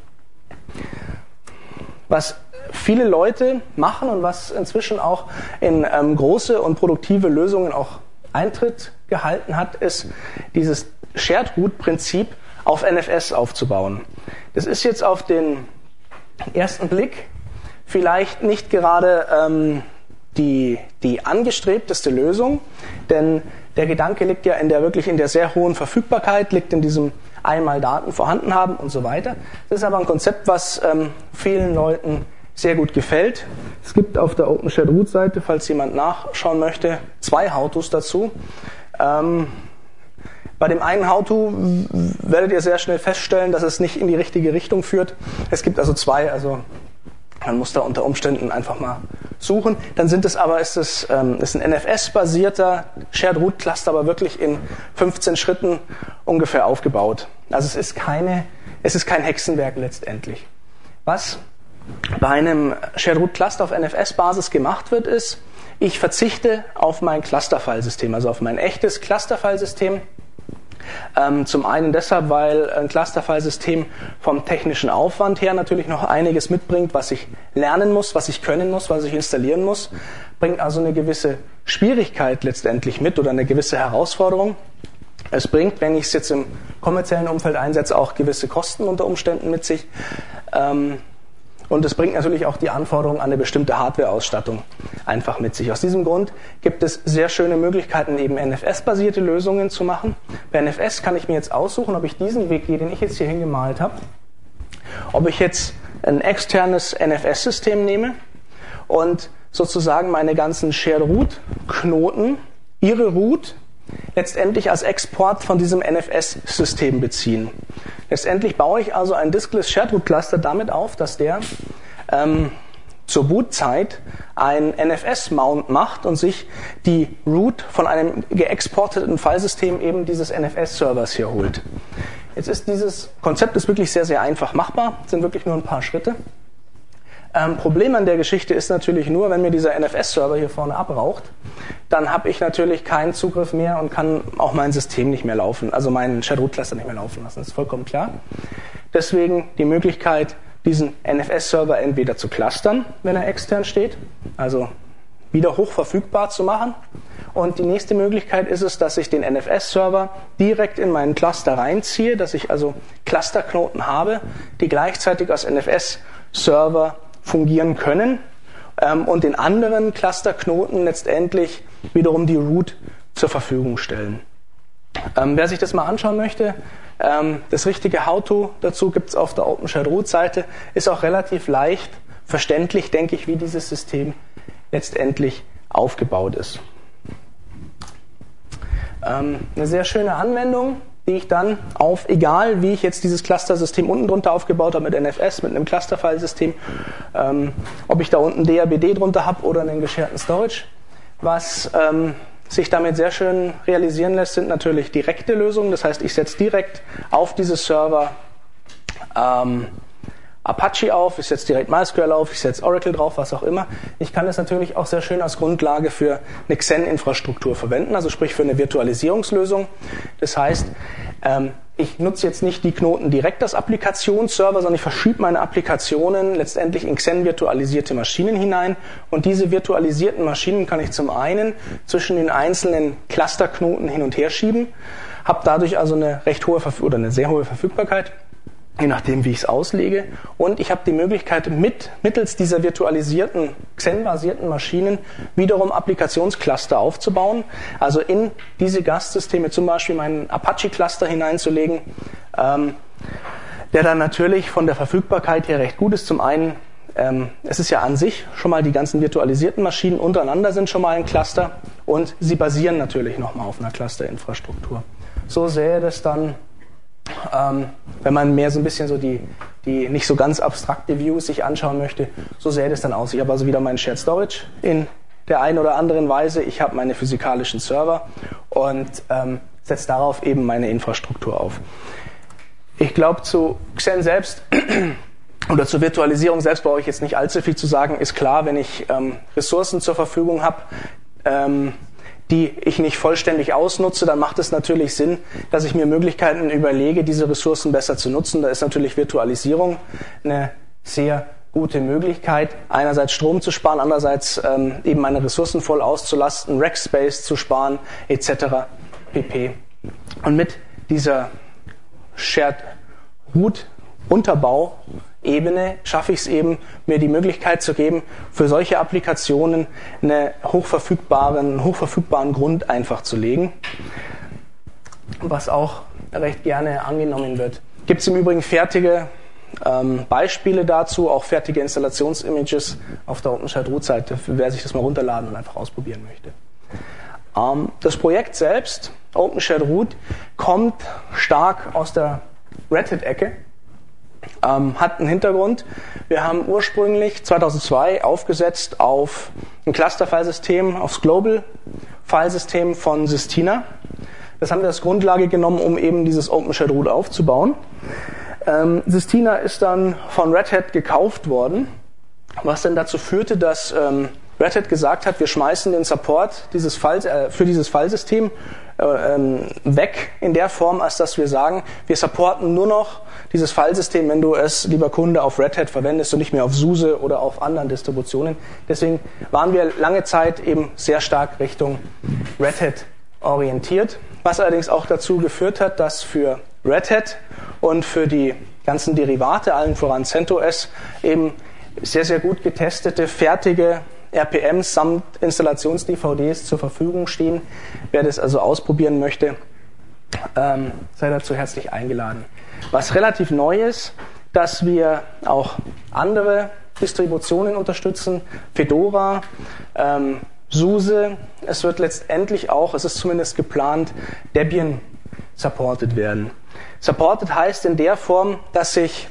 Was viele Leute machen und was inzwischen auch in ähm, große und produktive Lösungen auch Eintritt gehalten hat, ist dieses Shared Root Prinzip auf N F S aufzubauen. Das ist jetzt auf den ersten Blick vielleicht nicht gerade ähm, die, die angestrebteste Lösung, denn der Gedanke liegt ja in der wirklich in der sehr hohen Verfügbarkeit, liegt in diesem einmal Daten vorhanden haben und so weiter. Das ist aber ein Konzept, was ähm, vielen Leuten sehr gut gefällt. Es gibt auf der OpenShared Root Seite, falls jemand nachschauen möchte, zwei How-Tos dazu. Ähm, bei dem einen How-To werdet ihr sehr schnell feststellen, dass es nicht in die richtige Richtung führt. Es gibt also zwei, also man muss da unter Umständen einfach mal suchen. Dann sind es aber, ist es ähm, ist ein N F S-basierter Shared Root Cluster, aber wirklich in fünfzehn Schritten ungefähr aufgebaut. Also es ist keine, es ist kein Hexenwerk letztendlich. Was bei einem Shared Root Cluster auf N F S-Basis gemacht wird, ist, ich verzichte auf mein Cluster-File-System, also auf mein echtes Cluster-File-System. Ähm, zum einen deshalb, weil ein Cluster-File-System vom technischen Aufwand her natürlich noch einiges mitbringt, was ich lernen muss, was ich können muss, was ich installieren muss. Bringt also eine gewisse Schwierigkeit letztendlich mit oder eine gewisse Herausforderung. Es bringt, wenn ich es jetzt im kommerziellen Umfeld einsetze, auch gewisse Kosten unter Umständen mit sich. Ähm, Und es bringt natürlich auch die Anforderung an eine bestimmte Hardware-Ausstattung einfach mit sich. Aus diesem Grund gibt es sehr schöne Möglichkeiten, eben N F S-basierte Lösungen zu machen. Bei N F S kann ich mir jetzt aussuchen, ob ich diesen Weg gehe, den ich jetzt hier hingemalt habe, ob ich jetzt ein externes N F S-System nehme und sozusagen meine ganzen Shared-Root-Knoten, ihre Root, letztendlich als Export von diesem N F S-System beziehen. Letztendlich baue ich also ein Diskless Shared Root Cluster damit auf, dass der ähm, zur Bootzeit ein N F S-Mount macht und sich die Root von einem geexporteten Filesystem eben dieses N F S-Servers hier holt. Jetzt ist dieses Konzept ist wirklich sehr, sehr einfach machbar, sind wirklich nur ein paar Schritte. Ähm, Problem an der Geschichte ist natürlich nur, wenn mir dieser N F S-Server hier vorne abraucht, dann habe ich natürlich keinen Zugriff mehr und kann auch mein System nicht mehr laufen, also meinen Shared Root Cluster nicht mehr laufen lassen, das ist vollkommen klar. Deswegen die Möglichkeit, diesen N F S-Server entweder zu clustern, wenn er extern steht, also wieder hochverfügbar zu machen. Und die nächste Möglichkeit ist es, dass ich den N F S-Server direkt in meinen Cluster reinziehe, dass ich also Clusterknoten habe, die gleichzeitig als N F S-Server fungieren können ähm, und den anderen Clusterknoten letztendlich wiederum die Root zur Verfügung stellen. Ähm, wer sich das mal anschauen möchte, ähm, das richtige How-To dazu gibt es auf der OpenShared Root Seite, ist auch relativ leicht verständlich, denke ich, wie dieses System letztendlich aufgebaut ist. Ähm, eine sehr schöne Anwendung, die ich dann auf, egal wie ich jetzt dieses Cluster-System unten drunter aufgebaut habe mit N F S, mit einem Cluster-File-System, ähm, ob ich da unten D A B D drunter habe oder einen gesharten Storage, was ähm, sich damit sehr schön realisieren lässt, sind natürlich direkte Lösungen. Das heißt, ich setze direkt auf diese Server ähm, Apache auf, ich setze direkt MySQL auf, ich setze Oracle drauf, was auch immer. Ich kann es natürlich auch sehr schön als Grundlage für eine Xen-Infrastruktur verwenden, also sprich für eine Virtualisierungslösung. Das heißt, ähm, ich nutze jetzt nicht die Knoten direkt als Applikationsserver, sondern ich verschiebe meine Applikationen letztendlich in Xen-virtualisierte Maschinen hinein. Und diese virtualisierten Maschinen kann ich zum einen zwischen den einzelnen Clusterknoten hin und her schieben, habe dadurch also eine recht hohe Verf- oder eine sehr hohe Verfügbarkeit, je nachdem, wie ich es auslege. Und ich habe die Möglichkeit, mit, mittels dieser virtualisierten, Xen-basierten Maschinen wiederum Applikationscluster aufzubauen. Also in diese Gastsysteme zum Beispiel meinen Apache-Cluster hineinzulegen, ähm, der dann natürlich von der Verfügbarkeit her recht gut ist. Zum einen, ähm, es ist ja an sich schon mal die ganzen virtualisierten Maschinen untereinander sind schon mal ein Cluster und sie basieren natürlich nochmal auf einer Cluster-Infrastruktur. So sähe das dann, Ähm, wenn man mehr so ein bisschen so die, die nicht so ganz abstrakte Views sich anschauen möchte, so sähe das dann aus. Ich habe also wieder mein Shared Storage in der einen oder anderen Weise. Ich habe meine physikalischen Server und ähm, setze darauf eben meine Infrastruktur auf. Ich glaube, zu Xen selbst oder zur Virtualisierung selbst brauche ich jetzt nicht allzu viel zu sagen. Ist klar, wenn ich ähm, Ressourcen zur Verfügung habe, ähm, die ich nicht vollständig ausnutze, dann macht es natürlich Sinn, dass ich mir Möglichkeiten überlege, diese Ressourcen besser zu nutzen. Da ist natürlich Virtualisierung eine sehr gute Möglichkeit, einerseits Strom zu sparen, andererseits ähm, eben meine Ressourcen voll auszulasten, Rackspace zu sparen, et cetera pp. Und mit dieser Shared Root Unterbau Ebene schaffe ich es eben, mir die Möglichkeit zu geben, für solche Applikationen eine hochverfügbaren, einen hochverfügbaren Grund einfach zu legen, was auch recht gerne angenommen wird. Gibt es im Übrigen fertige ähm, Beispiele dazu, auch fertige Installationsimages auf der OpenShirt Root-Seite, wer sich das mal runterladen und einfach ausprobieren möchte. Ähm, das Projekt selbst, OpenShirt Root, kommt stark aus der Red Hat-Ecke. Ähm, hat einen Hintergrund. Wir haben ursprünglich zweitausendzwei aufgesetzt auf ein Cluster-Filesystem, aufs Global-Filesystem von Sistina. Das haben wir als Grundlage genommen, um eben dieses OpenShirt Root aufzubauen. Ähm, Sistina ist dann von Red Hat gekauft worden, was dann dazu führte, dass ähm, Red Hat gesagt hat, wir schmeißen den Support dieses File, äh, für dieses Filesystem äh, ähm, weg in der Form, als dass wir sagen, wir supporten nur noch dieses Filesystem, wenn du es, lieber Kunde, auf Red Hat verwendest und nicht mehr auf SUSE oder auf anderen Distributionen. Deswegen waren wir lange Zeit eben sehr stark Richtung Red Hat orientiert, was allerdings auch dazu geführt hat, dass für Red Hat und für die ganzen Derivate, allen voran CentOS, eben sehr, sehr gut getestete, fertige R P Ms samt Installations-D V Ds zur Verfügung stehen. Wer das also ausprobieren möchte, ähm, sei dazu herzlich eingeladen. Was relativ neu ist, dass wir auch andere Distributionen unterstützen, Fedora, ähm, SUSE. Es wird letztendlich auch, es ist zumindest geplant, Debian supported werden. Supported heißt in der Form, dass ich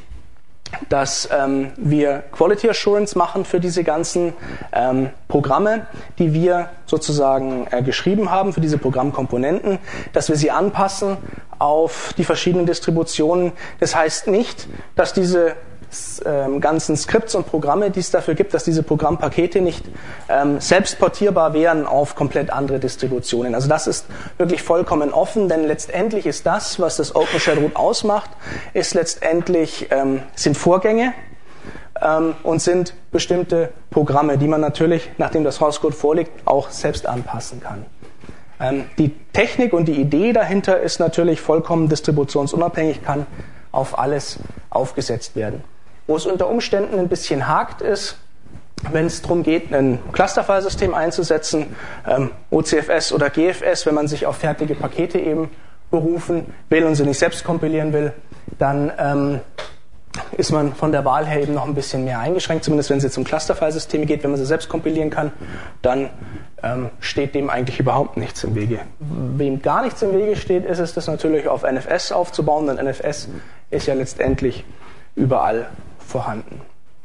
dass ähm, wir Quality Assurance machen für diese ganzen ähm, Programme, die wir sozusagen äh, geschrieben haben, für diese Programmkomponenten, dass wir sie anpassen auf die verschiedenen Distributionen. Das heißt nicht, dass diese ähm, ganzen Skripts und Programme, die es dafür gibt, dass diese Programmpakete nicht ähm, selbst portierbar wären auf komplett andere Distributionen. Also das ist wirklich vollkommen offen, denn letztendlich ist das, was das OpenShirt Root ausmacht, ist letztendlich ähm, sind Vorgänge ähm, und sind bestimmte Programme, die man natürlich, nachdem das Source Code vorliegt, auch selbst anpassen kann. Ähm, die Technik und die Idee dahinter ist natürlich vollkommen distributionsunabhängig, kann auf alles aufgesetzt werden. Wo es unter Umständen ein bisschen hakt ist, wenn es darum geht, ein Clusterfile-System einzusetzen, ähm, O C F S oder G F S, wenn man sich auf fertige Pakete eben berufen will und sie nicht selbst kompilieren will, dann ähm, ist man von der Wahl her eben noch ein bisschen mehr eingeschränkt, zumindest wenn es jetzt um Clusterfile-Systeme geht. Wenn man sie selbst kompilieren kann, dann ähm, steht dem eigentlich überhaupt nichts im Wege. Wem gar nichts im Wege steht, ist es, das natürlich auf N F S aufzubauen, denn N F S ist ja letztendlich überall vorhanden.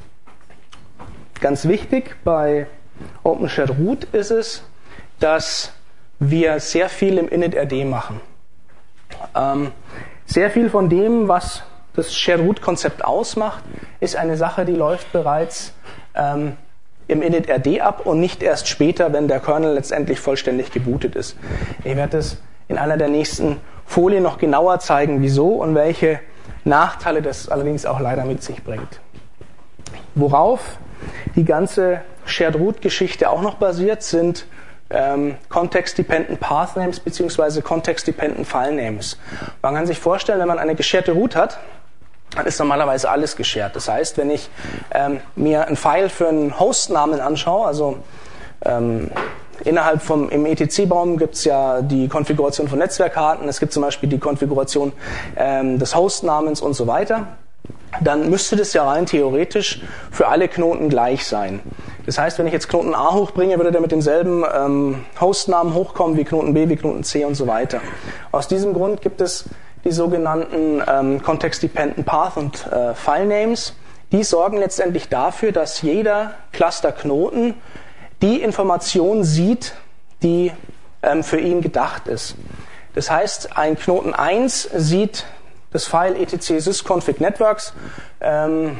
Ganz wichtig bei OpenShirt Root ist es, dass wir sehr viel im initRD machen. Ähm, sehr viel von dem, was das Shared Root Konzept ausmacht, ist eine Sache, die läuft bereits ähm, im init-rd ab und nicht erst später, wenn der Kernel letztendlich vollständig gebootet ist. Ich werde es in einer der nächsten Folien noch genauer zeigen, wieso und welche Nachteile das allerdings auch leider mit sich bringt. Worauf die ganze Shared-Root-Geschichte auch noch basiert, sind ähm, Context-Dependent Path-Names bzw. Context-Dependent File-Names. Man kann sich vorstellen, wenn man eine gescherte Root hat, dann ist normalerweise alles geshared. Das heißt, wenn ich ähm, mir ein File für einen Hostnamen anschaue, also ähm, innerhalb vom im E T C-Baum gibt es ja die Konfiguration von Netzwerkkarten, es gibt zum Beispiel die Konfiguration ähm, des Hostnamens und so weiter, dann müsste das ja rein theoretisch für alle Knoten gleich sein. Das heißt, wenn ich jetzt Knoten A hochbringe, würde der mit demselben ähm, Hostnamen hochkommen wie Knoten B, wie Knoten C und so weiter. Aus diesem Grund gibt es die sogenannten ähm, Context-Dependent Path und äh, File-Names. Die sorgen letztendlich dafür, dass jeder Cluster-Knoten die Information sieht, die ähm, für ihn gedacht ist. Das heißt, ein Knoten eins sieht das File etc sysconfig networks, ähm,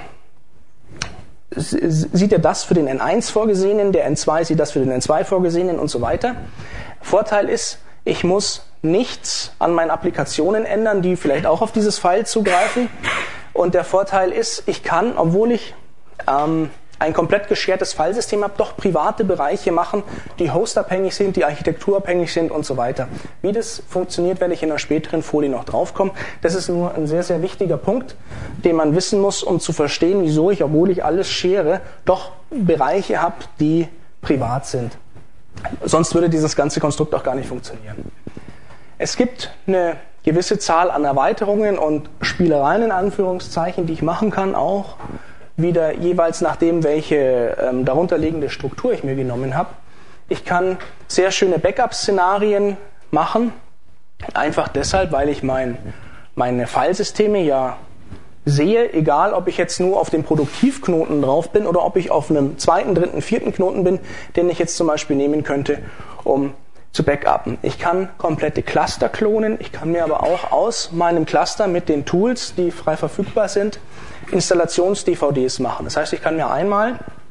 sieht er das für den N eins vorgesehenen, der N zwei sieht das für den N zwei vorgesehenen und so weiter. Vorteil ist, ich muss nichts an meinen Applikationen ändern, die vielleicht auch auf dieses File zugreifen. Und der Vorteil ist, ich kann, obwohl ich ähm, ein komplett geschertes Filesystem habe, doch private Bereiche machen, die hostabhängig sind, die architekturabhängig sind und so weiter. Wie das funktioniert, werde ich in einer späteren Folie noch draufkommen. Das ist nur ein sehr, sehr wichtiger Punkt, den man wissen muss, um zu verstehen, wieso ich, obwohl ich alles schere, doch Bereiche habe, die privat sind. Sonst würde dieses ganze Konstrukt auch gar nicht funktionieren. Es gibt eine gewisse Zahl an Erweiterungen und Spielereien in Anführungszeichen, die ich machen kann, auch wieder jeweils nach dem, welche ähm, darunterliegende Struktur ich mir genommen habe. Ich kann sehr schöne Backup-Szenarien machen, einfach deshalb, weil ich mein, meine Filesysteme ja sehe, egal ob ich jetzt nur auf dem Produktivknoten drauf bin oder ob ich auf einem zweiten, dritten, vierten Knoten bin, den ich jetzt zum Beispiel nehmen könnte, um zu backuppen. Ich kann komplette Cluster klonen, ich kann mir aber auch aus meinem Cluster mit den Tools, die frei verfügbar sind, Installations-D V Ds machen. Das heißt, ich kann mir einmal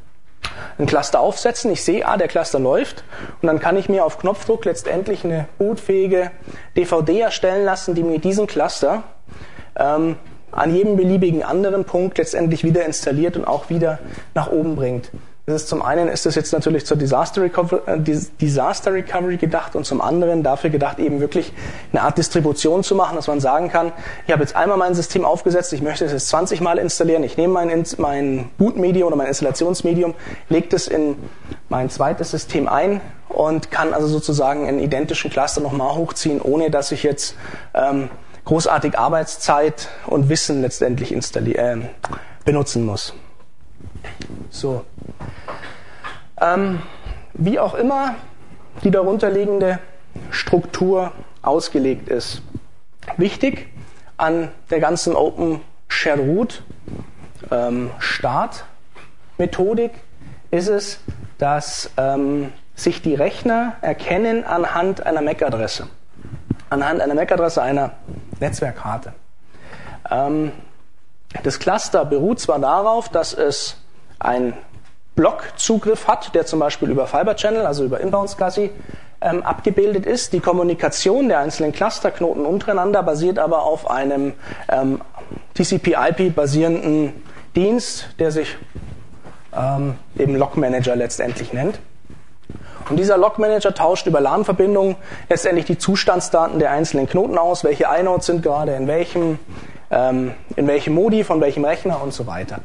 ein Cluster aufsetzen, ich sehe, ah, der Cluster läuft und dann kann ich mir auf Knopfdruck letztendlich eine bootfähige D V D erstellen lassen, die mir diesen Cluster ähm, an jedem beliebigen anderen Punkt letztendlich wieder installiert und auch wieder nach oben bringt. Das ist zum einen ist das jetzt natürlich zur Disaster Recovery, äh, Disaster Recovery gedacht und zum anderen dafür gedacht, eben wirklich eine Art Distribution zu machen, dass man sagen kann, ich habe jetzt einmal mein System aufgesetzt, ich möchte es jetzt zwanzig Mal installieren, ich nehme mein, mein Bootmedium oder mein Installationsmedium, lege das in mein zweites System ein und kann also sozusagen einen identischen Cluster nochmal hochziehen, ohne dass ich jetzt ähm, großartig Arbeitszeit und Wissen letztendlich installieren, äh, benutzen muss. So. Ähm, wie auch immer die darunterliegende Struktur ausgelegt ist. Wichtig an der ganzen Open Shared Root ähm, Start Methodik ist es, dass ähm, sich die Rechner erkennen anhand einer M A C-Adresse. Anhand einer M A C-Adresse einer Netzwerkkarte. Ähm, das Cluster beruht zwar darauf, dass es ein Blockzugriff hat, der zum Beispiel über Fiber Channel, also über Inbound SCSI, ähm, abgebildet ist. Die Kommunikation der einzelnen Clusterknoten untereinander basiert aber auf einem ähm, T C P I P basierenden Dienst, der sich ähm, eben Log Manager letztendlich nennt. Und dieser Log Manager tauscht über LAN-Verbindungen letztendlich die Zustandsdaten der einzelnen Knoten aus, welche iNodes sind gerade in welchem, ähm, in welchem Modi, von welchem Rechner und so weiter.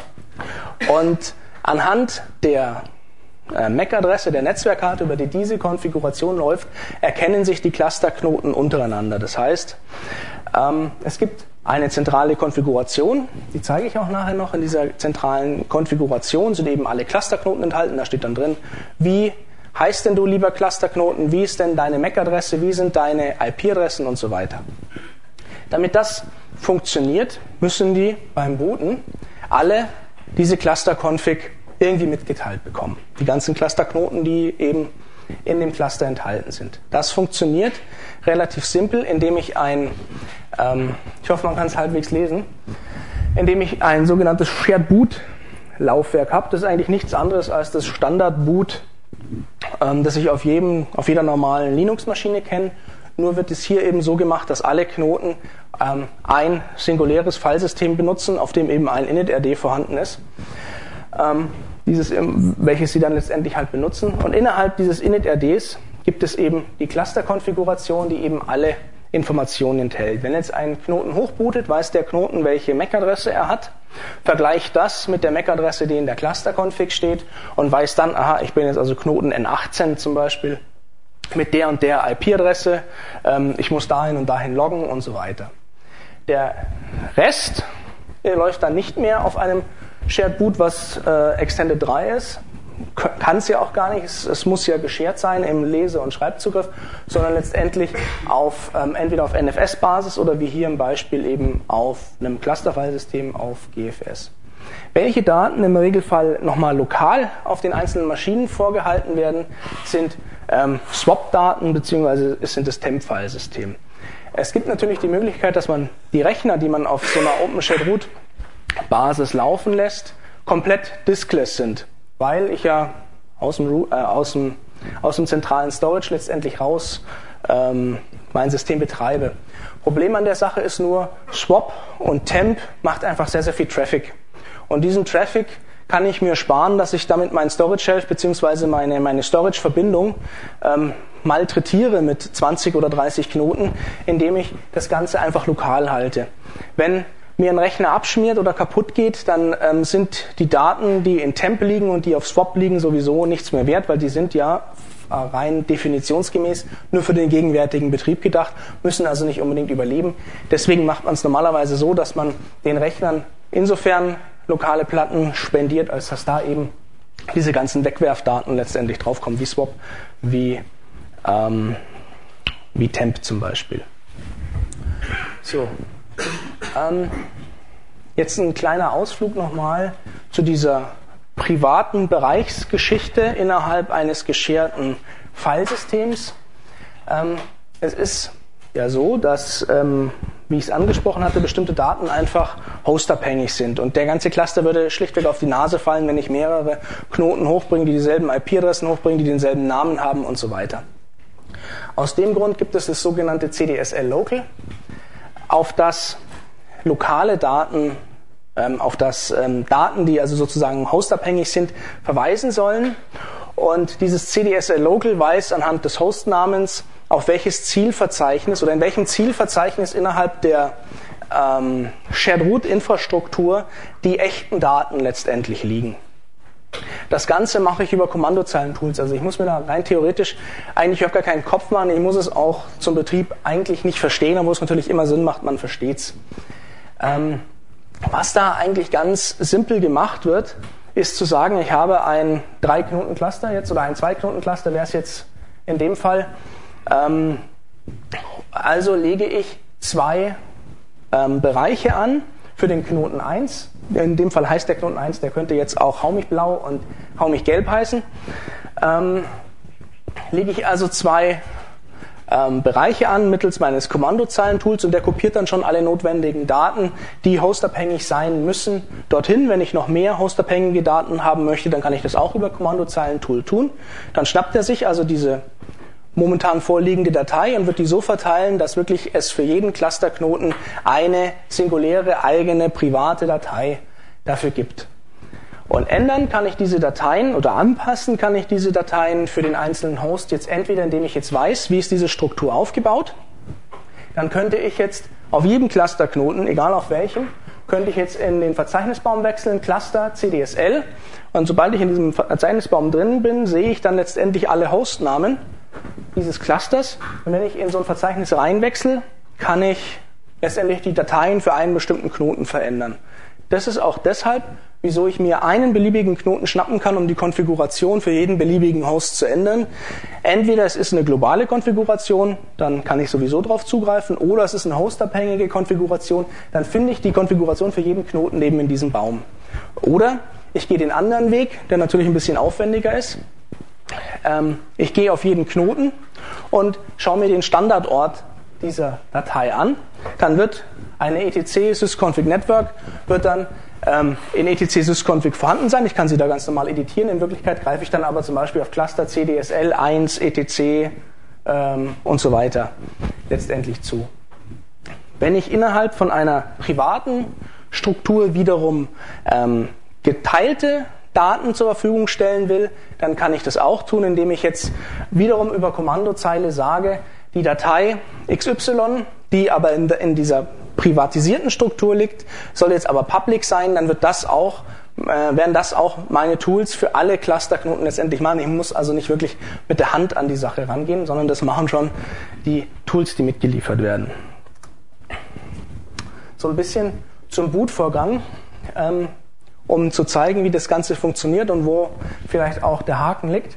Und anhand der äh, M A C-Adresse der Netzwerkkarte, über die diese Konfiguration läuft, erkennen sich die Clusterknoten untereinander. Das heißt, ähm, es gibt eine zentrale Konfiguration, die zeige ich auch nachher noch. In dieser zentralen Konfiguration sind eben alle Clusterknoten enthalten. Da steht dann drin, wie heißt denn du, lieber Clusterknoten, wie ist denn deine M A C-Adresse, wie sind deine I P-Adressen und so weiter. Damit das funktioniert, müssen die beim Booten alle diese Cluster-Config irgendwie mitgeteilt bekommen. Die ganzen Clusterknoten, die eben in dem Cluster enthalten sind. Das funktioniert relativ simpel, indem ich ein, ähm, ich hoffe, man kann es halbwegs lesen, indem ich ein sogenanntes Shared Boot Laufwerk habe. Das ist eigentlich nichts anderes als das Standard Boot, ähm, das ich auf, jedem, auf jeder normalen Linux-Maschine kenne. Nur wird es hier eben so gemacht, dass alle Knoten ähm, ein singuläres Filesystem benutzen, auf dem eben ein initRD vorhanden ist, ähm, dieses, welches sie dann letztendlich halt benutzen. Und innerhalb dieses initRDs gibt es eben die Cluster-Konfiguration, die eben alle Informationen enthält. Wenn jetzt ein Knoten hochbootet, weiß der Knoten, welche M A C-Adresse er hat, vergleicht das mit der M A C-Adresse, die in der Cluster-Config steht und weiß dann, aha, ich bin jetzt also Knoten N achtzehn zum Beispiel mit der und der I P-Adresse, ähm, ich muss dahin und dahin loggen und so weiter. Der Rest der läuft dann nicht mehr auf einem Shared Boot, was äh, Extended drei ist. Kann es ja auch gar nicht, es, es muss ja geshared sein im Lese- und Schreibzugriff, sondern letztendlich auf ähm, entweder auf N F S-Basis oder wie hier im Beispiel eben auf einem Cluster-File-System auf G F S. Welche Daten im Regelfall nochmal lokal auf den einzelnen Maschinen vorgehalten werden, sind ähm, Swap-Daten bzw. es sind das Temp-File-System. Es gibt natürlich die Möglichkeit, dass man die Rechner, die man auf so einer OpenShared-Root-Basis laufen lässt, komplett diskless sind, weil ich ja aus dem, äh, aus dem, aus dem zentralen Storage letztendlich raus ähm, mein System betreibe. Problem an der Sache ist nur, Swap und Temp macht einfach sehr, sehr viel Traffic. Und diesen Traffic kann ich mir sparen, dass ich damit mein Storage Shelf bzw. meine, meine Storage-Verbindung ähm, malträtiere mit zwanzig oder dreißig Knoten, indem ich das Ganze einfach lokal halte. Wenn mir ein Rechner abschmiert oder kaputt geht, dann ähm, sind die Daten, die in Temp liegen und die auf Swap liegen, sowieso nichts mehr wert, weil die sind ja äh, rein definitionsgemäß nur für den gegenwärtigen Betrieb gedacht, müssen also nicht unbedingt überleben. Deswegen macht man es normalerweise so, dass man den Rechnern insofern lokale Platten spendiert, als dass da eben diese ganzen Wegwerfdaten letztendlich draufkommen, wie Swap, wie, ähm, wie Temp zum Beispiel. So. Ähm, jetzt ein kleiner Ausflug nochmal zu dieser privaten Bereichsgeschichte innerhalb eines gescherten Filesystems. Ähm, es ist ja so, dass, ähm, wie ich es angesprochen hatte, bestimmte Daten einfach hostabhängig sind. Und der ganze Cluster würde schlichtweg auf die Nase fallen, wenn ich mehrere Knoten hochbringe, die dieselben I P-Adressen hochbringen, die denselben Namen haben und so weiter. Aus dem Grund gibt es das sogenannte C D S L Local, auf das lokale Daten, ähm, auf das ähm, Daten, die also sozusagen hostabhängig sind, verweisen sollen. Und dieses C D S L Local weiß anhand des Hostnamens, auf welches Zielverzeichnis oder in welchem Zielverzeichnis innerhalb der ähm, Shared Root Infrastruktur die echten Daten letztendlich liegen. Das Ganze mache ich über Kommandozeilentools. Also ich muss mir da rein theoretisch eigentlich auch gar keinen Kopf machen. Ich muss es auch zum Betrieb eigentlich nicht verstehen, obwohl es natürlich immer Sinn macht, man versteht's. Ähm, was da eigentlich ganz simpel gemacht wird, ist zu sagen, ich habe ein drei Knoten Cluster jetzt oder ein zwei Knoten Cluster wäre es jetzt in dem Fall. Ähm, also lege ich zwei ähm, Bereiche an für den Knoten eins. In dem Fall heißt der Knoten eins, der könnte jetzt auch hau mich blau und hau mich gelb heißen. Ähm, lege ich also zwei ähm, Bereiche an mittels meines Kommandozeilentools und der kopiert dann schon alle notwendigen Daten, die hostabhängig sein müssen, dorthin. Wenn ich noch mehr hostabhängige Daten haben möchte, dann kann ich das auch über Kommandozeilentool tun. Dann schnappt er sich also diese momentan vorliegende Datei und wird die so verteilen, dass wirklich es für jeden Clusterknoten eine singuläre, eigene, private Datei dafür gibt. Und ändern kann ich diese Dateien oder anpassen kann ich diese Dateien für den einzelnen Host jetzt entweder, indem ich jetzt weiß, wie ist diese Struktur aufgebaut. Dann könnte ich jetzt auf jedem Clusterknoten, egal auf welchem, könnte ich jetzt in den Verzeichnisbaum wechseln, Cluster, C D S L. Und sobald ich in diesem Verzeichnisbaum drin bin, sehe ich dann letztendlich alle Hostnamen dieses Clusters. Und wenn ich in so ein Verzeichnis reinwechsel, kann ich letztendlich die Dateien für einen bestimmten Knoten verändern. Das ist auch deshalb, wieso ich mir einen beliebigen Knoten schnappen kann, um die Konfiguration für jeden beliebigen Host zu ändern. Entweder es ist eine globale Konfiguration, dann kann ich sowieso darauf zugreifen, oder es ist eine hostabhängige Konfiguration, dann finde ich die Konfiguration für jeden Knoten eben in diesem Baum. Oder ich gehe den anderen Weg, der natürlich ein bisschen aufwendiger ist. Ich gehe auf jeden Knoten und schaue mir den Standardort dieser Datei an. Dann wird eine etc sysconfig network wird dann ähm, in etc sysconfig vorhanden sein. Ich kann sie da ganz normal editieren. In Wirklichkeit greife ich dann aber zum Beispiel auf Cluster C D S L eins, etc ähm, und so weiter letztendlich zu. Wenn ich innerhalb von einer privaten Struktur wiederum ähm, geteilte Daten zur Verfügung stellen will, dann kann ich das auch tun, indem ich jetzt wiederum über Kommandozeile sage, die Datei X Y, die aber in, in dieser privatisierten Struktur liegt, soll jetzt aber public sein, dann wird das auch, äh, werden das auch meine Tools für alle Clusterknoten letztendlich machen. Ich muss also nicht wirklich mit der Hand an die Sache rangehen, sondern das machen schon die Tools, die mitgeliefert werden. So ein bisschen zum Bootvorgang, ähm, um zu zeigen, wie das Ganze funktioniert und wo vielleicht auch der Haken liegt.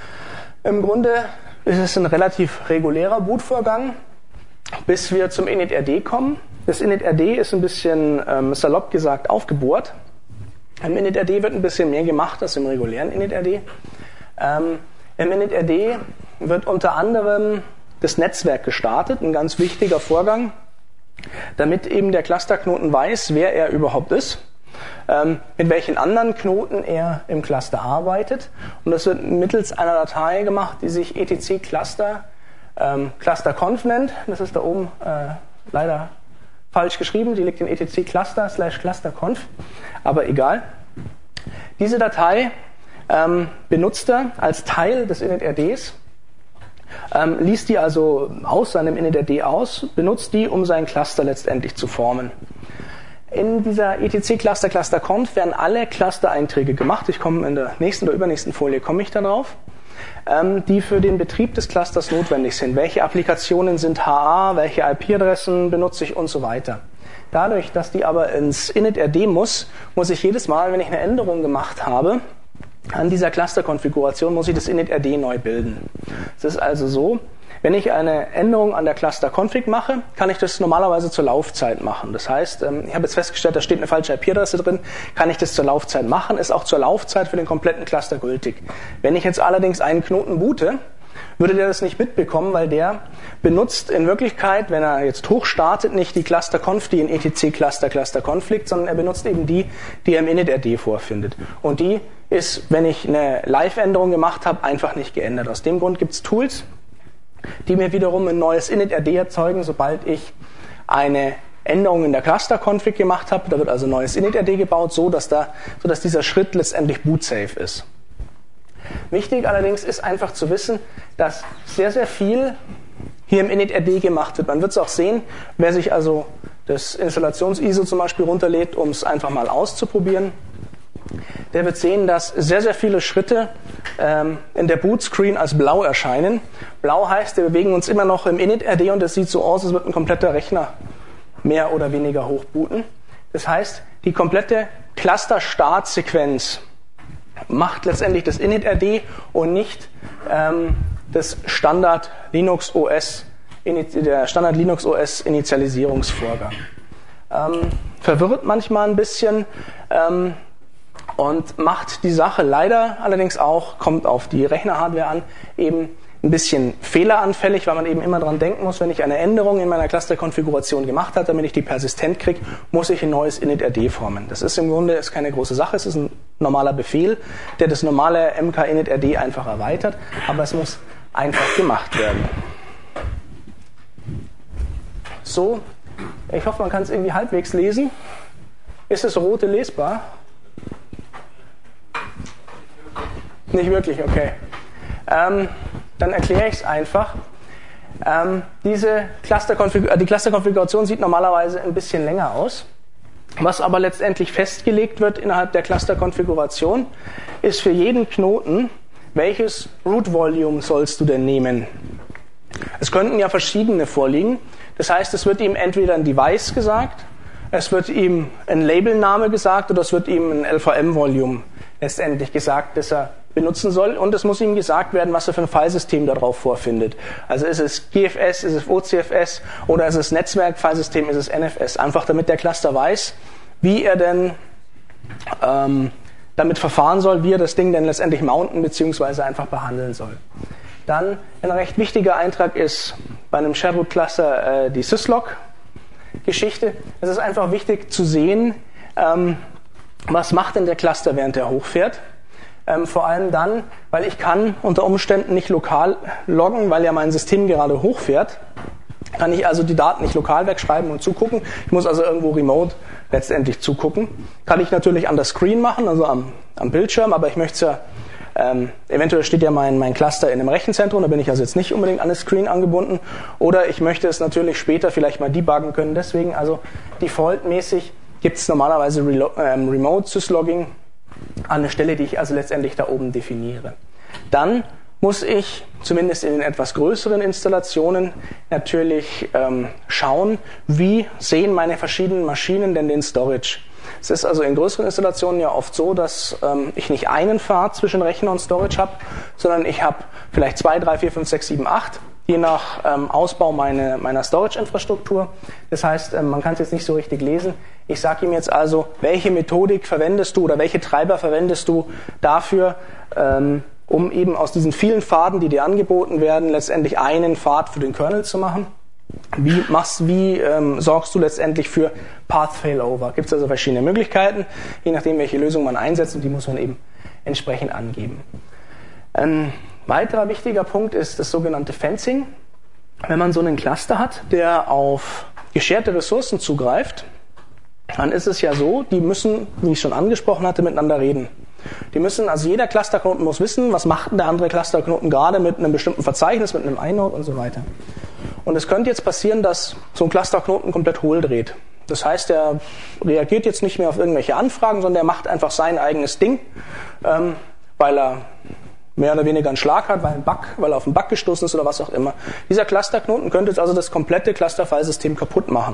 Im Grunde ist es ein relativ regulärer Bootvorgang, bis wir zum initRD kommen. Das initRD ist ein bisschen ähm, salopp gesagt aufgebohrt. Im initRD wird ein bisschen mehr gemacht als im regulären initRD. Ähm, Im initRD wird unter anderem das Netzwerk gestartet, ein ganz wichtiger Vorgang, damit eben der Clusterknoten weiß, wer er überhaupt ist, ähm, mit welchen anderen Knoten er im Cluster arbeitet. Und das wird mittels einer Datei gemacht, die sich etc cluster ähm, clusterconf nennt. Das ist da oben äh, leider falsch geschrieben, die liegt in etc cluster slash clusterconf, aber egal. Diese Datei ähm, benutzt er als Teil des initRDs. Ähm, liest die also aus seinem initRD aus, benutzt die, um sein Cluster letztendlich zu formen. In dieser etc cluster clusterconf werden alle Cluster-Einträge gemacht. Ich komme in der nächsten oder übernächsten Folie komme ich darauf, ähm, die für den Betrieb des Clusters notwendig sind. Welche Applikationen sind H A, welche I P-Adressen benutze ich und so weiter. Dadurch, dass die aber ins initRD muss, muss ich jedes Mal, wenn ich eine Änderung gemacht habe, an dieser Cluster-Konfiguration muss ich das initRD neu bilden. Es ist also so, wenn ich eine Änderung an der Cluster-Config mache, kann ich das normalerweise zur Laufzeit machen. Das heißt, ich habe jetzt festgestellt, da steht eine falsche I P-Adresse drin, kann ich das zur Laufzeit machen, ist auch zur Laufzeit für den kompletten Cluster gültig. Wenn ich jetzt allerdings einen Knoten boote, würde der das nicht mitbekommen, weil der benutzt in Wirklichkeit, wenn er jetzt hoch startet, nicht die Cluster-Conf, die in etc cluster clusterconf liegt, sondern er benutzt eben die, die er im initRD vorfindet. Und die ist, wenn ich eine Live-Änderung gemacht habe, einfach nicht geändert. Aus dem Grund gibt es Tools, die mir wiederum ein neues initRD erzeugen, sobald ich eine Änderung in der Cluster-Config gemacht habe. Da wird also ein neues initRD gebaut, so dass, da, so dass dieser Schritt letztendlich boot-safe ist. Wichtig allerdings ist einfach zu wissen, dass sehr, sehr viel hier im initRD gemacht wird. Man wird es auch sehen, wer sich also das Installations-I S O zum Beispiel runterlädt, um es einfach mal auszuprobieren, der wird sehen, dass sehr, sehr viele Schritte ähm, in der Boot-Screen als blau erscheinen. Blau heißt, wir bewegen uns immer noch im initRD und es sieht so aus, als würde ein kompletter Rechner mehr oder weniger hochbooten. Das heißt, die komplette Cluster-Start-Sequenz macht letztendlich das initRD und nicht ähm, das Standard Linux O S, der Standard Linux O S Initialisierungsvorgang. Ähm, verwirrt manchmal ein bisschen ähm, und macht die Sache leider allerdings auch, kommt auf die Rechnerhardware an, eben ein bisschen fehleranfällig, weil man eben immer dran denken muss, wenn ich eine Änderung in meiner Cluster-Konfiguration gemacht habe, damit ich die persistent kriege, muss ich ein neues initRD formen. Das ist im Grunde ist keine große Sache, es ist ein normaler Befehl, der das normale M K initRD einfach erweitert, aber es muss einfach gemacht werden. So, ich hoffe, man kann es irgendwie halbwegs lesen. Ist das rote lesbar? Nicht wirklich, okay. Ähm, dann erkläre ich es einfach. Ähm, diese Cluster-Konfigur- die Cluster-Konfiguration sieht normalerweise ein bisschen länger aus. Was aber letztendlich festgelegt wird innerhalb der Cluster-Konfiguration, ist für jeden Knoten, welches Root-Volume sollst du denn nehmen? Es könnten ja verschiedene vorliegen. Das heißt, es wird ihm entweder ein Device gesagt, es wird ihm ein Labelname gesagt oder es wird ihm ein L V M-Volume letztendlich gesagt, das er benutzen soll, und es muss ihm gesagt werden, was er für ein Filesystem darauf vorfindet. Also ist es G F S, ist es O C F S oder ist es Netzwerk-Filesystem, ist es N F S. Einfach damit der Cluster weiß, wie er denn ähm, damit verfahren soll, wie er das Ding denn letztendlich mounten bzw. einfach behandeln soll. Dann ein recht wichtiger Eintrag ist bei einem Shared-Root-Cluster äh, die Syslog-Geschichte. Es ist einfach wichtig zu sehen, ähm, was macht denn der Cluster, während er hochfährt. Ähm, vor allem dann, weil ich kann unter Umständen nicht lokal loggen, weil ja mein System gerade hochfährt. Kann ich also die Daten nicht lokal wegschreiben und zugucken. Ich muss also irgendwo remote letztendlich zugucken. Kann ich natürlich an der Screen machen, also am, am Bildschirm, aber ich möchte es ja, ähm, eventuell steht ja mein, mein Cluster in einem Rechenzentrum, da bin ich also jetzt nicht unbedingt an eine Screen angebunden. Oder ich möchte es natürlich später vielleicht mal debuggen können. Deswegen also defaultmäßig gibt es normalerweise Relo- ähm, Remote Syslogging an der Stelle, die ich also letztendlich da oben definiere. Dann muss ich zumindest in den etwas größeren Installationen natürlich ähm, schauen, wie sehen meine verschiedenen Maschinen denn den Storage. Es ist also in größeren Installationen ja oft so, dass ähm, ich nicht einen Pfad zwischen Rechner und Storage habe, sondern ich habe vielleicht zwei, drei, vier, fünf, sechs, sieben, acht, je nach ähm, Ausbau meine, meiner Storage-Infrastruktur. Das heißt, ähm, man kann es jetzt nicht so richtig lesen. Ich sage ihm jetzt also, welche Methodik verwendest du oder welche Treiber verwendest du dafür, ähm, um eben aus diesen vielen Pfaden, die dir angeboten werden, letztendlich einen Pfad für den Kernel zu machen. Wie, machst, wie ähm, sorgst du letztendlich für Path Failover? Gibt es also verschiedene Möglichkeiten, je nachdem, welche Lösung man einsetzt, und die muss man eben entsprechend angeben. Ein weiterer wichtiger Punkt ist das sogenannte Fencing. Wenn man so einen Cluster hat, der auf gescherte Ressourcen zugreift, dann ist es ja so, die müssen, wie ich schon angesprochen hatte, miteinander reden. Die müssen, also jeder Clusterknoten muss wissen, was macht denn der andere Clusterknoten gerade mit einem bestimmten Verzeichnis, mit einem Inode und so weiter. Und es könnte jetzt passieren, dass so ein Clusterknoten komplett hohl dreht. Das heißt, er reagiert jetzt nicht mehr auf irgendwelche Anfragen, sondern er macht einfach sein eigenes Ding, ähm, weil er mehr oder weniger einen Schlag hat, weil, ein Bug, weil er auf einen Bug gestoßen ist oder was auch immer. Dieser Clusterknoten könnte jetzt also das komplette Cluster-File-System kaputt machen.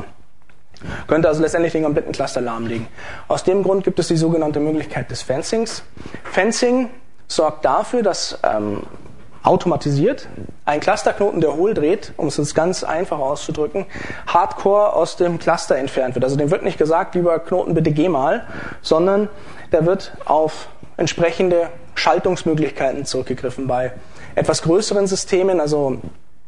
Könnte also letztendlich den kompletten Cluster lahmlegen. Aus dem Grund gibt es die sogenannte Möglichkeit des Fencings. Fencing sorgt dafür, dass ähm, automatisiert ein Clusterknoten, der hohl dreht, um es uns ganz einfach auszudrücken, hardcore aus dem Cluster entfernt wird. Also dem wird nicht gesagt, lieber Knoten, bitte geh mal, sondern der wird auf entsprechende Schaltungsmöglichkeiten zurückgegriffen. Bei etwas größeren Systemen, also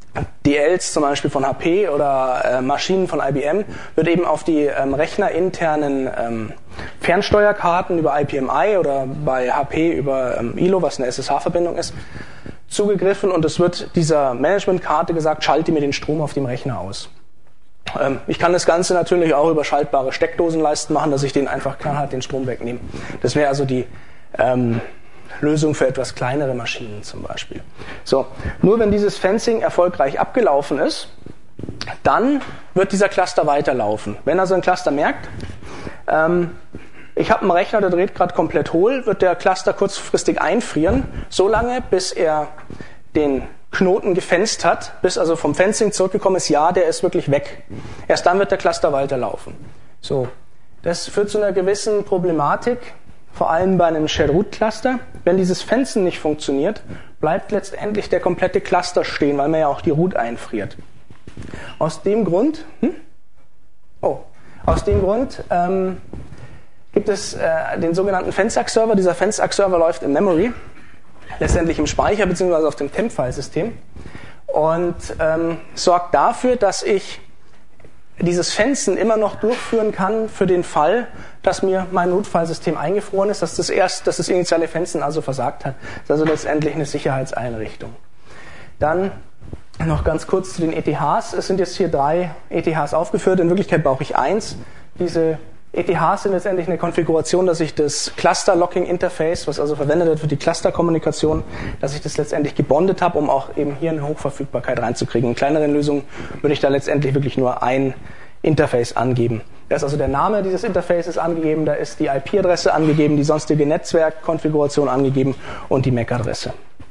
D Ls zum Beispiel von H P oder äh, Maschinen von I B M, wird eben auf die ähm, rechnerinternen ähm, Fernsteuerkarten über I P M I oder bei H P über ähm, I L O, was eine S S H-Verbindung ist, zugegriffen, und es wird dieser Managementkarte gesagt, schalte mir den Strom auf dem Rechner aus. Ähm, ich kann das Ganze natürlich auch über schaltbare Steckdosenleisten machen, dass ich den einfach knallhart den Strom wegnehme. Das wäre also die ähm, Lösung für etwas kleinere Maschinen zum Beispiel. So, nur wenn dieses Fencing erfolgreich abgelaufen ist, dann wird dieser Cluster weiterlaufen. Wenn also ein Cluster merkt, ähm, ich habe einen Rechner, der dreht gerade komplett hohl, wird der Cluster kurzfristig einfrieren, so lange, bis er den Knoten gefenst hat, bis also vom Fencing zurückgekommen ist, ja, der ist wirklich weg. Erst dann wird der Cluster weiterlaufen. So, das führt zu einer gewissen Problematik, vor allem bei einem Shared-Root-Cluster. Wenn dieses Fencen nicht funktioniert, bleibt letztendlich der komplette Cluster stehen, weil man ja auch die Root einfriert. Aus dem Grund, hm? oh, aus dem Grund ähm, gibt es äh, den sogenannten Fensack-Server. Dieser Fensack-Server läuft in Memory, letztendlich im Speicher bzw. auf dem Temp-File-System, und ähm, sorgt dafür, dass ich dieses Fencen immer noch durchführen kann für den Fall, dass mir mein Root-File-System eingefroren ist, dass das erst, dass das initiale Fencen also versagt hat. Das ist also letztendlich eine Sicherheitseinrichtung. Dann noch ganz kurz zu den E T Hs. Es sind jetzt hier drei E T Hs aufgeführt. In Wirklichkeit brauche ich eins. Diese E T Hs sind letztendlich eine Konfiguration, dass ich das Cluster-Locking-Interface, was also verwendet wird für die Cluster-Kommunikation, dass ich das letztendlich gebondet habe, um auch eben hier eine Hochverfügbarkeit reinzukriegen. In kleineren Lösungen würde ich da letztendlich wirklich nur ein Interface angeben. Da ist also der Name dieses Interfaces angegeben, da ist die I P-Adresse angegeben, die sonstige Netzwerkkonfiguration angegeben und die M A C-Adresse.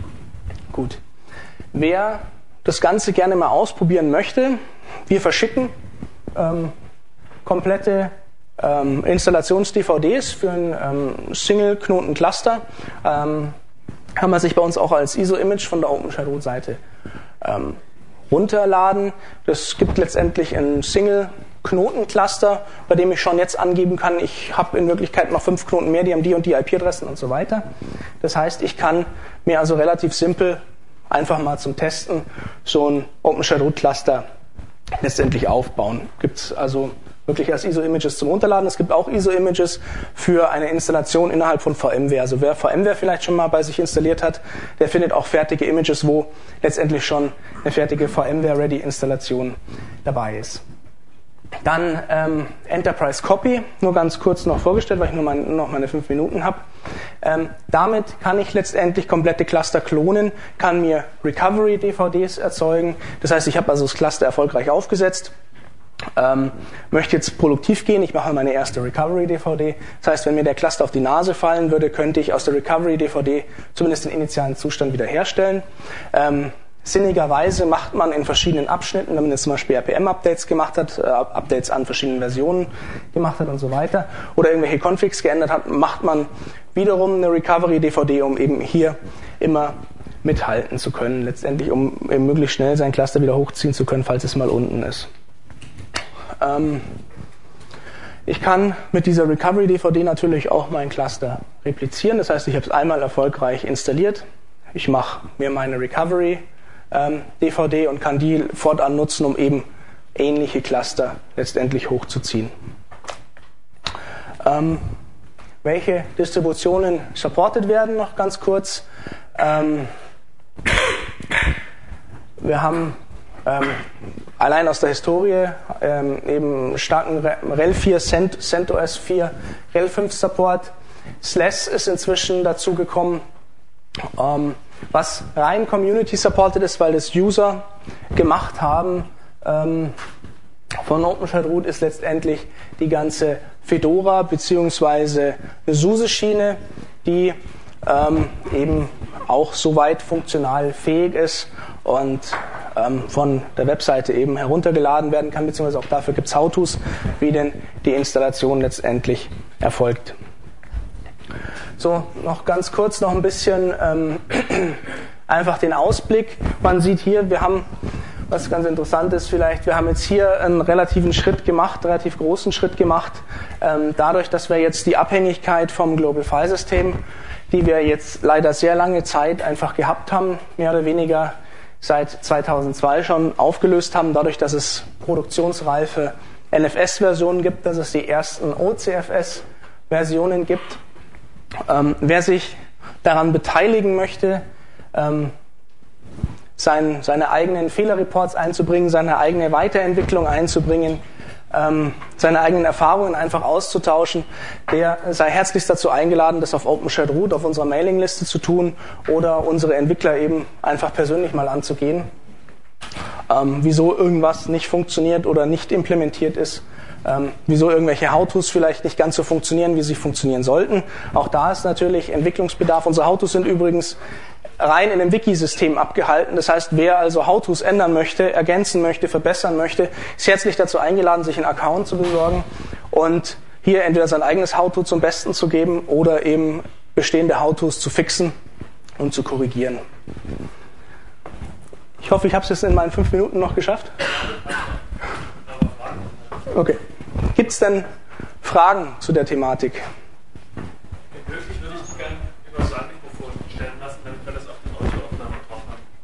Gut. Wer das Ganze gerne mal ausprobieren möchte, wir verschicken ähm, komplette ähm, Installations-D V Ds für ein ähm, Single-Knoten-Cluster. Ähm, kann man sich bei uns auch als I S O-Image von der OpenShadow-Seite ähm, runterladen. Das gibt letztendlich ein Single-Knoten-Cluster, bei dem ich schon jetzt angeben kann, ich habe in Wirklichkeit noch fünf Knoten mehr, die haben die und die I P-Adressen und so weiter. Das heißt, ich kann mir also relativ simpel einfach mal zum Testen so ein OpenShift Root Cluster letztendlich aufbauen. Gibt es also wirklich als I S O-Images zum Runterladen. Es gibt auch I S O-Images für eine Installation innerhalb von VMware. Also wer VMware vielleicht schon mal bei sich installiert hat, der findet auch fertige Images, wo letztendlich schon eine fertige VMware-Ready-Installation dabei ist. Dann ähm, Enterprise Copy, nur ganz kurz noch vorgestellt, weil ich nur, mein, nur noch meine fünf Minuten habe. Ähm, damit kann ich letztendlich komplette Cluster klonen, kann mir Recovery-D V Ds erzeugen. Das heißt, ich habe also das Cluster erfolgreich aufgesetzt. Ähm, möchte jetzt produktiv gehen, ich mache meine erste Recovery-D V D. Das heißt, wenn mir der Cluster auf die Nase fallen würde, könnte ich aus der Recovery-D V D zumindest den initialen Zustand wiederherstellen. Ähm, sinnigerweise macht man in verschiedenen Abschnitten, wenn man jetzt zum Beispiel R P M-Updates gemacht hat, äh, Updates an verschiedenen Versionen gemacht hat und so weiter, oder irgendwelche Configs geändert hat, macht man wiederum eine Recovery-D V D, um eben hier immer mithalten zu können, letztendlich um eben möglichst schnell sein Cluster wieder hochziehen zu können, falls es mal unten ist. Ich kann mit dieser Recovery-D V D natürlich auch mein Cluster replizieren. Das heißt, ich habe es einmal erfolgreich installiert. Ich mache mir meine Recovery-D V D und kann die fortan nutzen, um eben ähnliche Cluster letztendlich hochzuziehen. Ähm, welche Distributionen supported werden, noch ganz kurz. Ähm, wir haben Ähm, allein aus der Historie ähm, eben starken R H E L vier, Cent, CentOS vier, R H E L fünf Support. S L E S ist inzwischen dazu gekommen, ähm, was rein Community supported ist, weil das User gemacht haben. Ähm, von OpenShift Root ist letztendlich die ganze Fedora bzw. eine SUSE-Schiene, die ähm, eben auch soweit funktional fähig ist und ähm, von der Webseite eben heruntergeladen werden kann, beziehungsweise auch dafür gibt es How-Tos, wie denn die Installation letztendlich erfolgt. So, noch ganz kurz noch ein bisschen ähm, einfach den Ausblick. Man sieht hier, wir haben, was ganz interessant ist vielleicht, wir haben jetzt hier einen relativen Schritt gemacht, relativ großen Schritt gemacht, ähm, dadurch, dass wir jetzt die Abhängigkeit vom Global File System, die wir jetzt leider sehr lange Zeit einfach gehabt haben, mehr oder weniger seit zweitausendzwei schon aufgelöst haben, dadurch, dass es produktionsreife N F S-Versionen gibt, dass es die ersten O C F S-Versionen gibt. Ähm, wer sich daran beteiligen möchte, ähm, sein, seine eigenen Fehlerreports einzubringen, seine eigene Weiterentwicklung einzubringen, ähm, seine eigenen Erfahrungen einfach auszutauschen, der sei herzlichst dazu eingeladen, das auf OpenShift Root auf unserer Mailingliste zu tun oder unsere Entwickler eben einfach persönlich mal anzugehen, ähm, wieso irgendwas nicht funktioniert oder nicht implementiert ist, ähm, wieso irgendwelche How-Tos vielleicht nicht ganz so funktionieren, wie sie funktionieren sollten. Auch da ist natürlich Entwicklungsbedarf. Unsere How-Tos sind übrigens rein in einem Wiki-System abgehalten. Das heißt, wer also How-Tos ändern möchte, ergänzen möchte, verbessern möchte, ist herzlich dazu eingeladen, sich einen Account zu besorgen und hier entweder sein eigenes How-To zum Besten zu geben oder eben bestehende How-Tos zu fixen und zu korrigieren. Ich hoffe, ich habe es jetzt in meinen fünf Minuten noch geschafft. Okay. Gibt es denn Fragen zu der Thematik? Wirklich würde ich gerne über das Mikrofon stellen lassen, damit wir das auf den Audioaufnahme drauf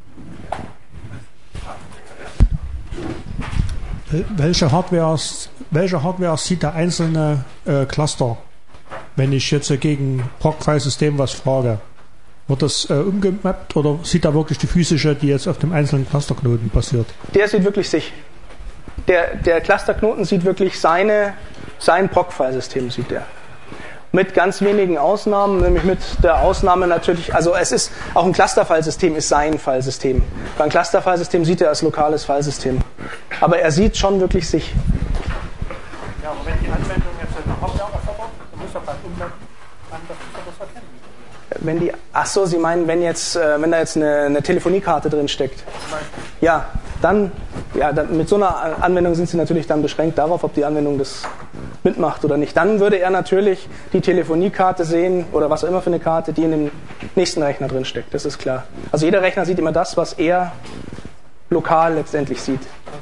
haben. Welche Hardware, welche Hardware sieht der einzelne äh, Cluster, wenn ich jetzt äh, gegen Proc-File-System was frage? Wird das äh, umgemappt oder sieht er wirklich die physische, die jetzt auf dem einzelnen Clusterknoten passiert? Der sieht wirklich sich. Der, der Clusterknoten sieht wirklich seine, sein Proc-File-System, sieht er. Mit ganz wenigen Ausnahmen, nämlich mit der Ausnahme natürlich, also es ist, auch ein Cluster-File-System ist sein Filesystem. Beim Cluster-File-System sieht er als lokales Filesystem. Aber er sieht schon wirklich sich. Ja, aber wenn die Anwendung jetzt eine Hardware erfordert, dann muss er beim Umwenden das erkennen. Wenn die, ach so, Sie meinen, wenn jetzt, wenn da jetzt eine, eine Telefoniekarte drin steckt. Ja, dann, ja, dann, mit so einer Anwendung sind Sie natürlich dann beschränkt darauf, ob die Anwendung das mitmacht oder nicht. Dann würde er natürlich die Telefoniekarte sehen oder was auch immer für eine Karte, die in dem nächsten Rechner drin steckt. Das ist klar. Also jeder Rechner sieht immer das, was er lokal letztendlich sieht.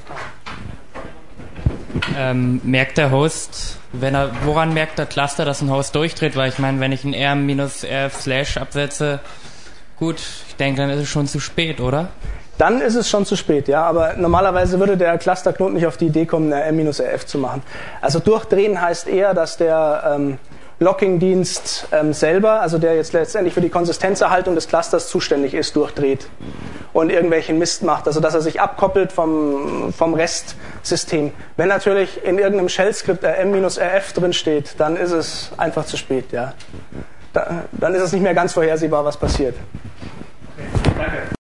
Ähm, merkt der Host, wenn er, woran merkt der Cluster, dass ein Host durchdreht? Weil ich meine, wenn ich ein R-R F slash absetze, Gut, ich denke, dann ist es schon zu spät, oder? Dann ist es schon zu spät, ja, aber normalerweise würde der Clusterknoten nicht auf die Idee kommen, eine M-R F zu machen. Also durchdrehen heißt eher, dass der ähm, Locking-Dienst ähm, selber, also der jetzt letztendlich für die Konsistenzerhaltung des Clusters zuständig ist, durchdreht und irgendwelchen Mist macht, also dass er sich abkoppelt vom, vom Restsystem. Wenn natürlich in irgendeinem Shell-Skript M-R F drin steht, dann ist es einfach zu spät, ja. Da, dann ist es nicht mehr ganz vorhersehbar, was passiert. Okay, danke.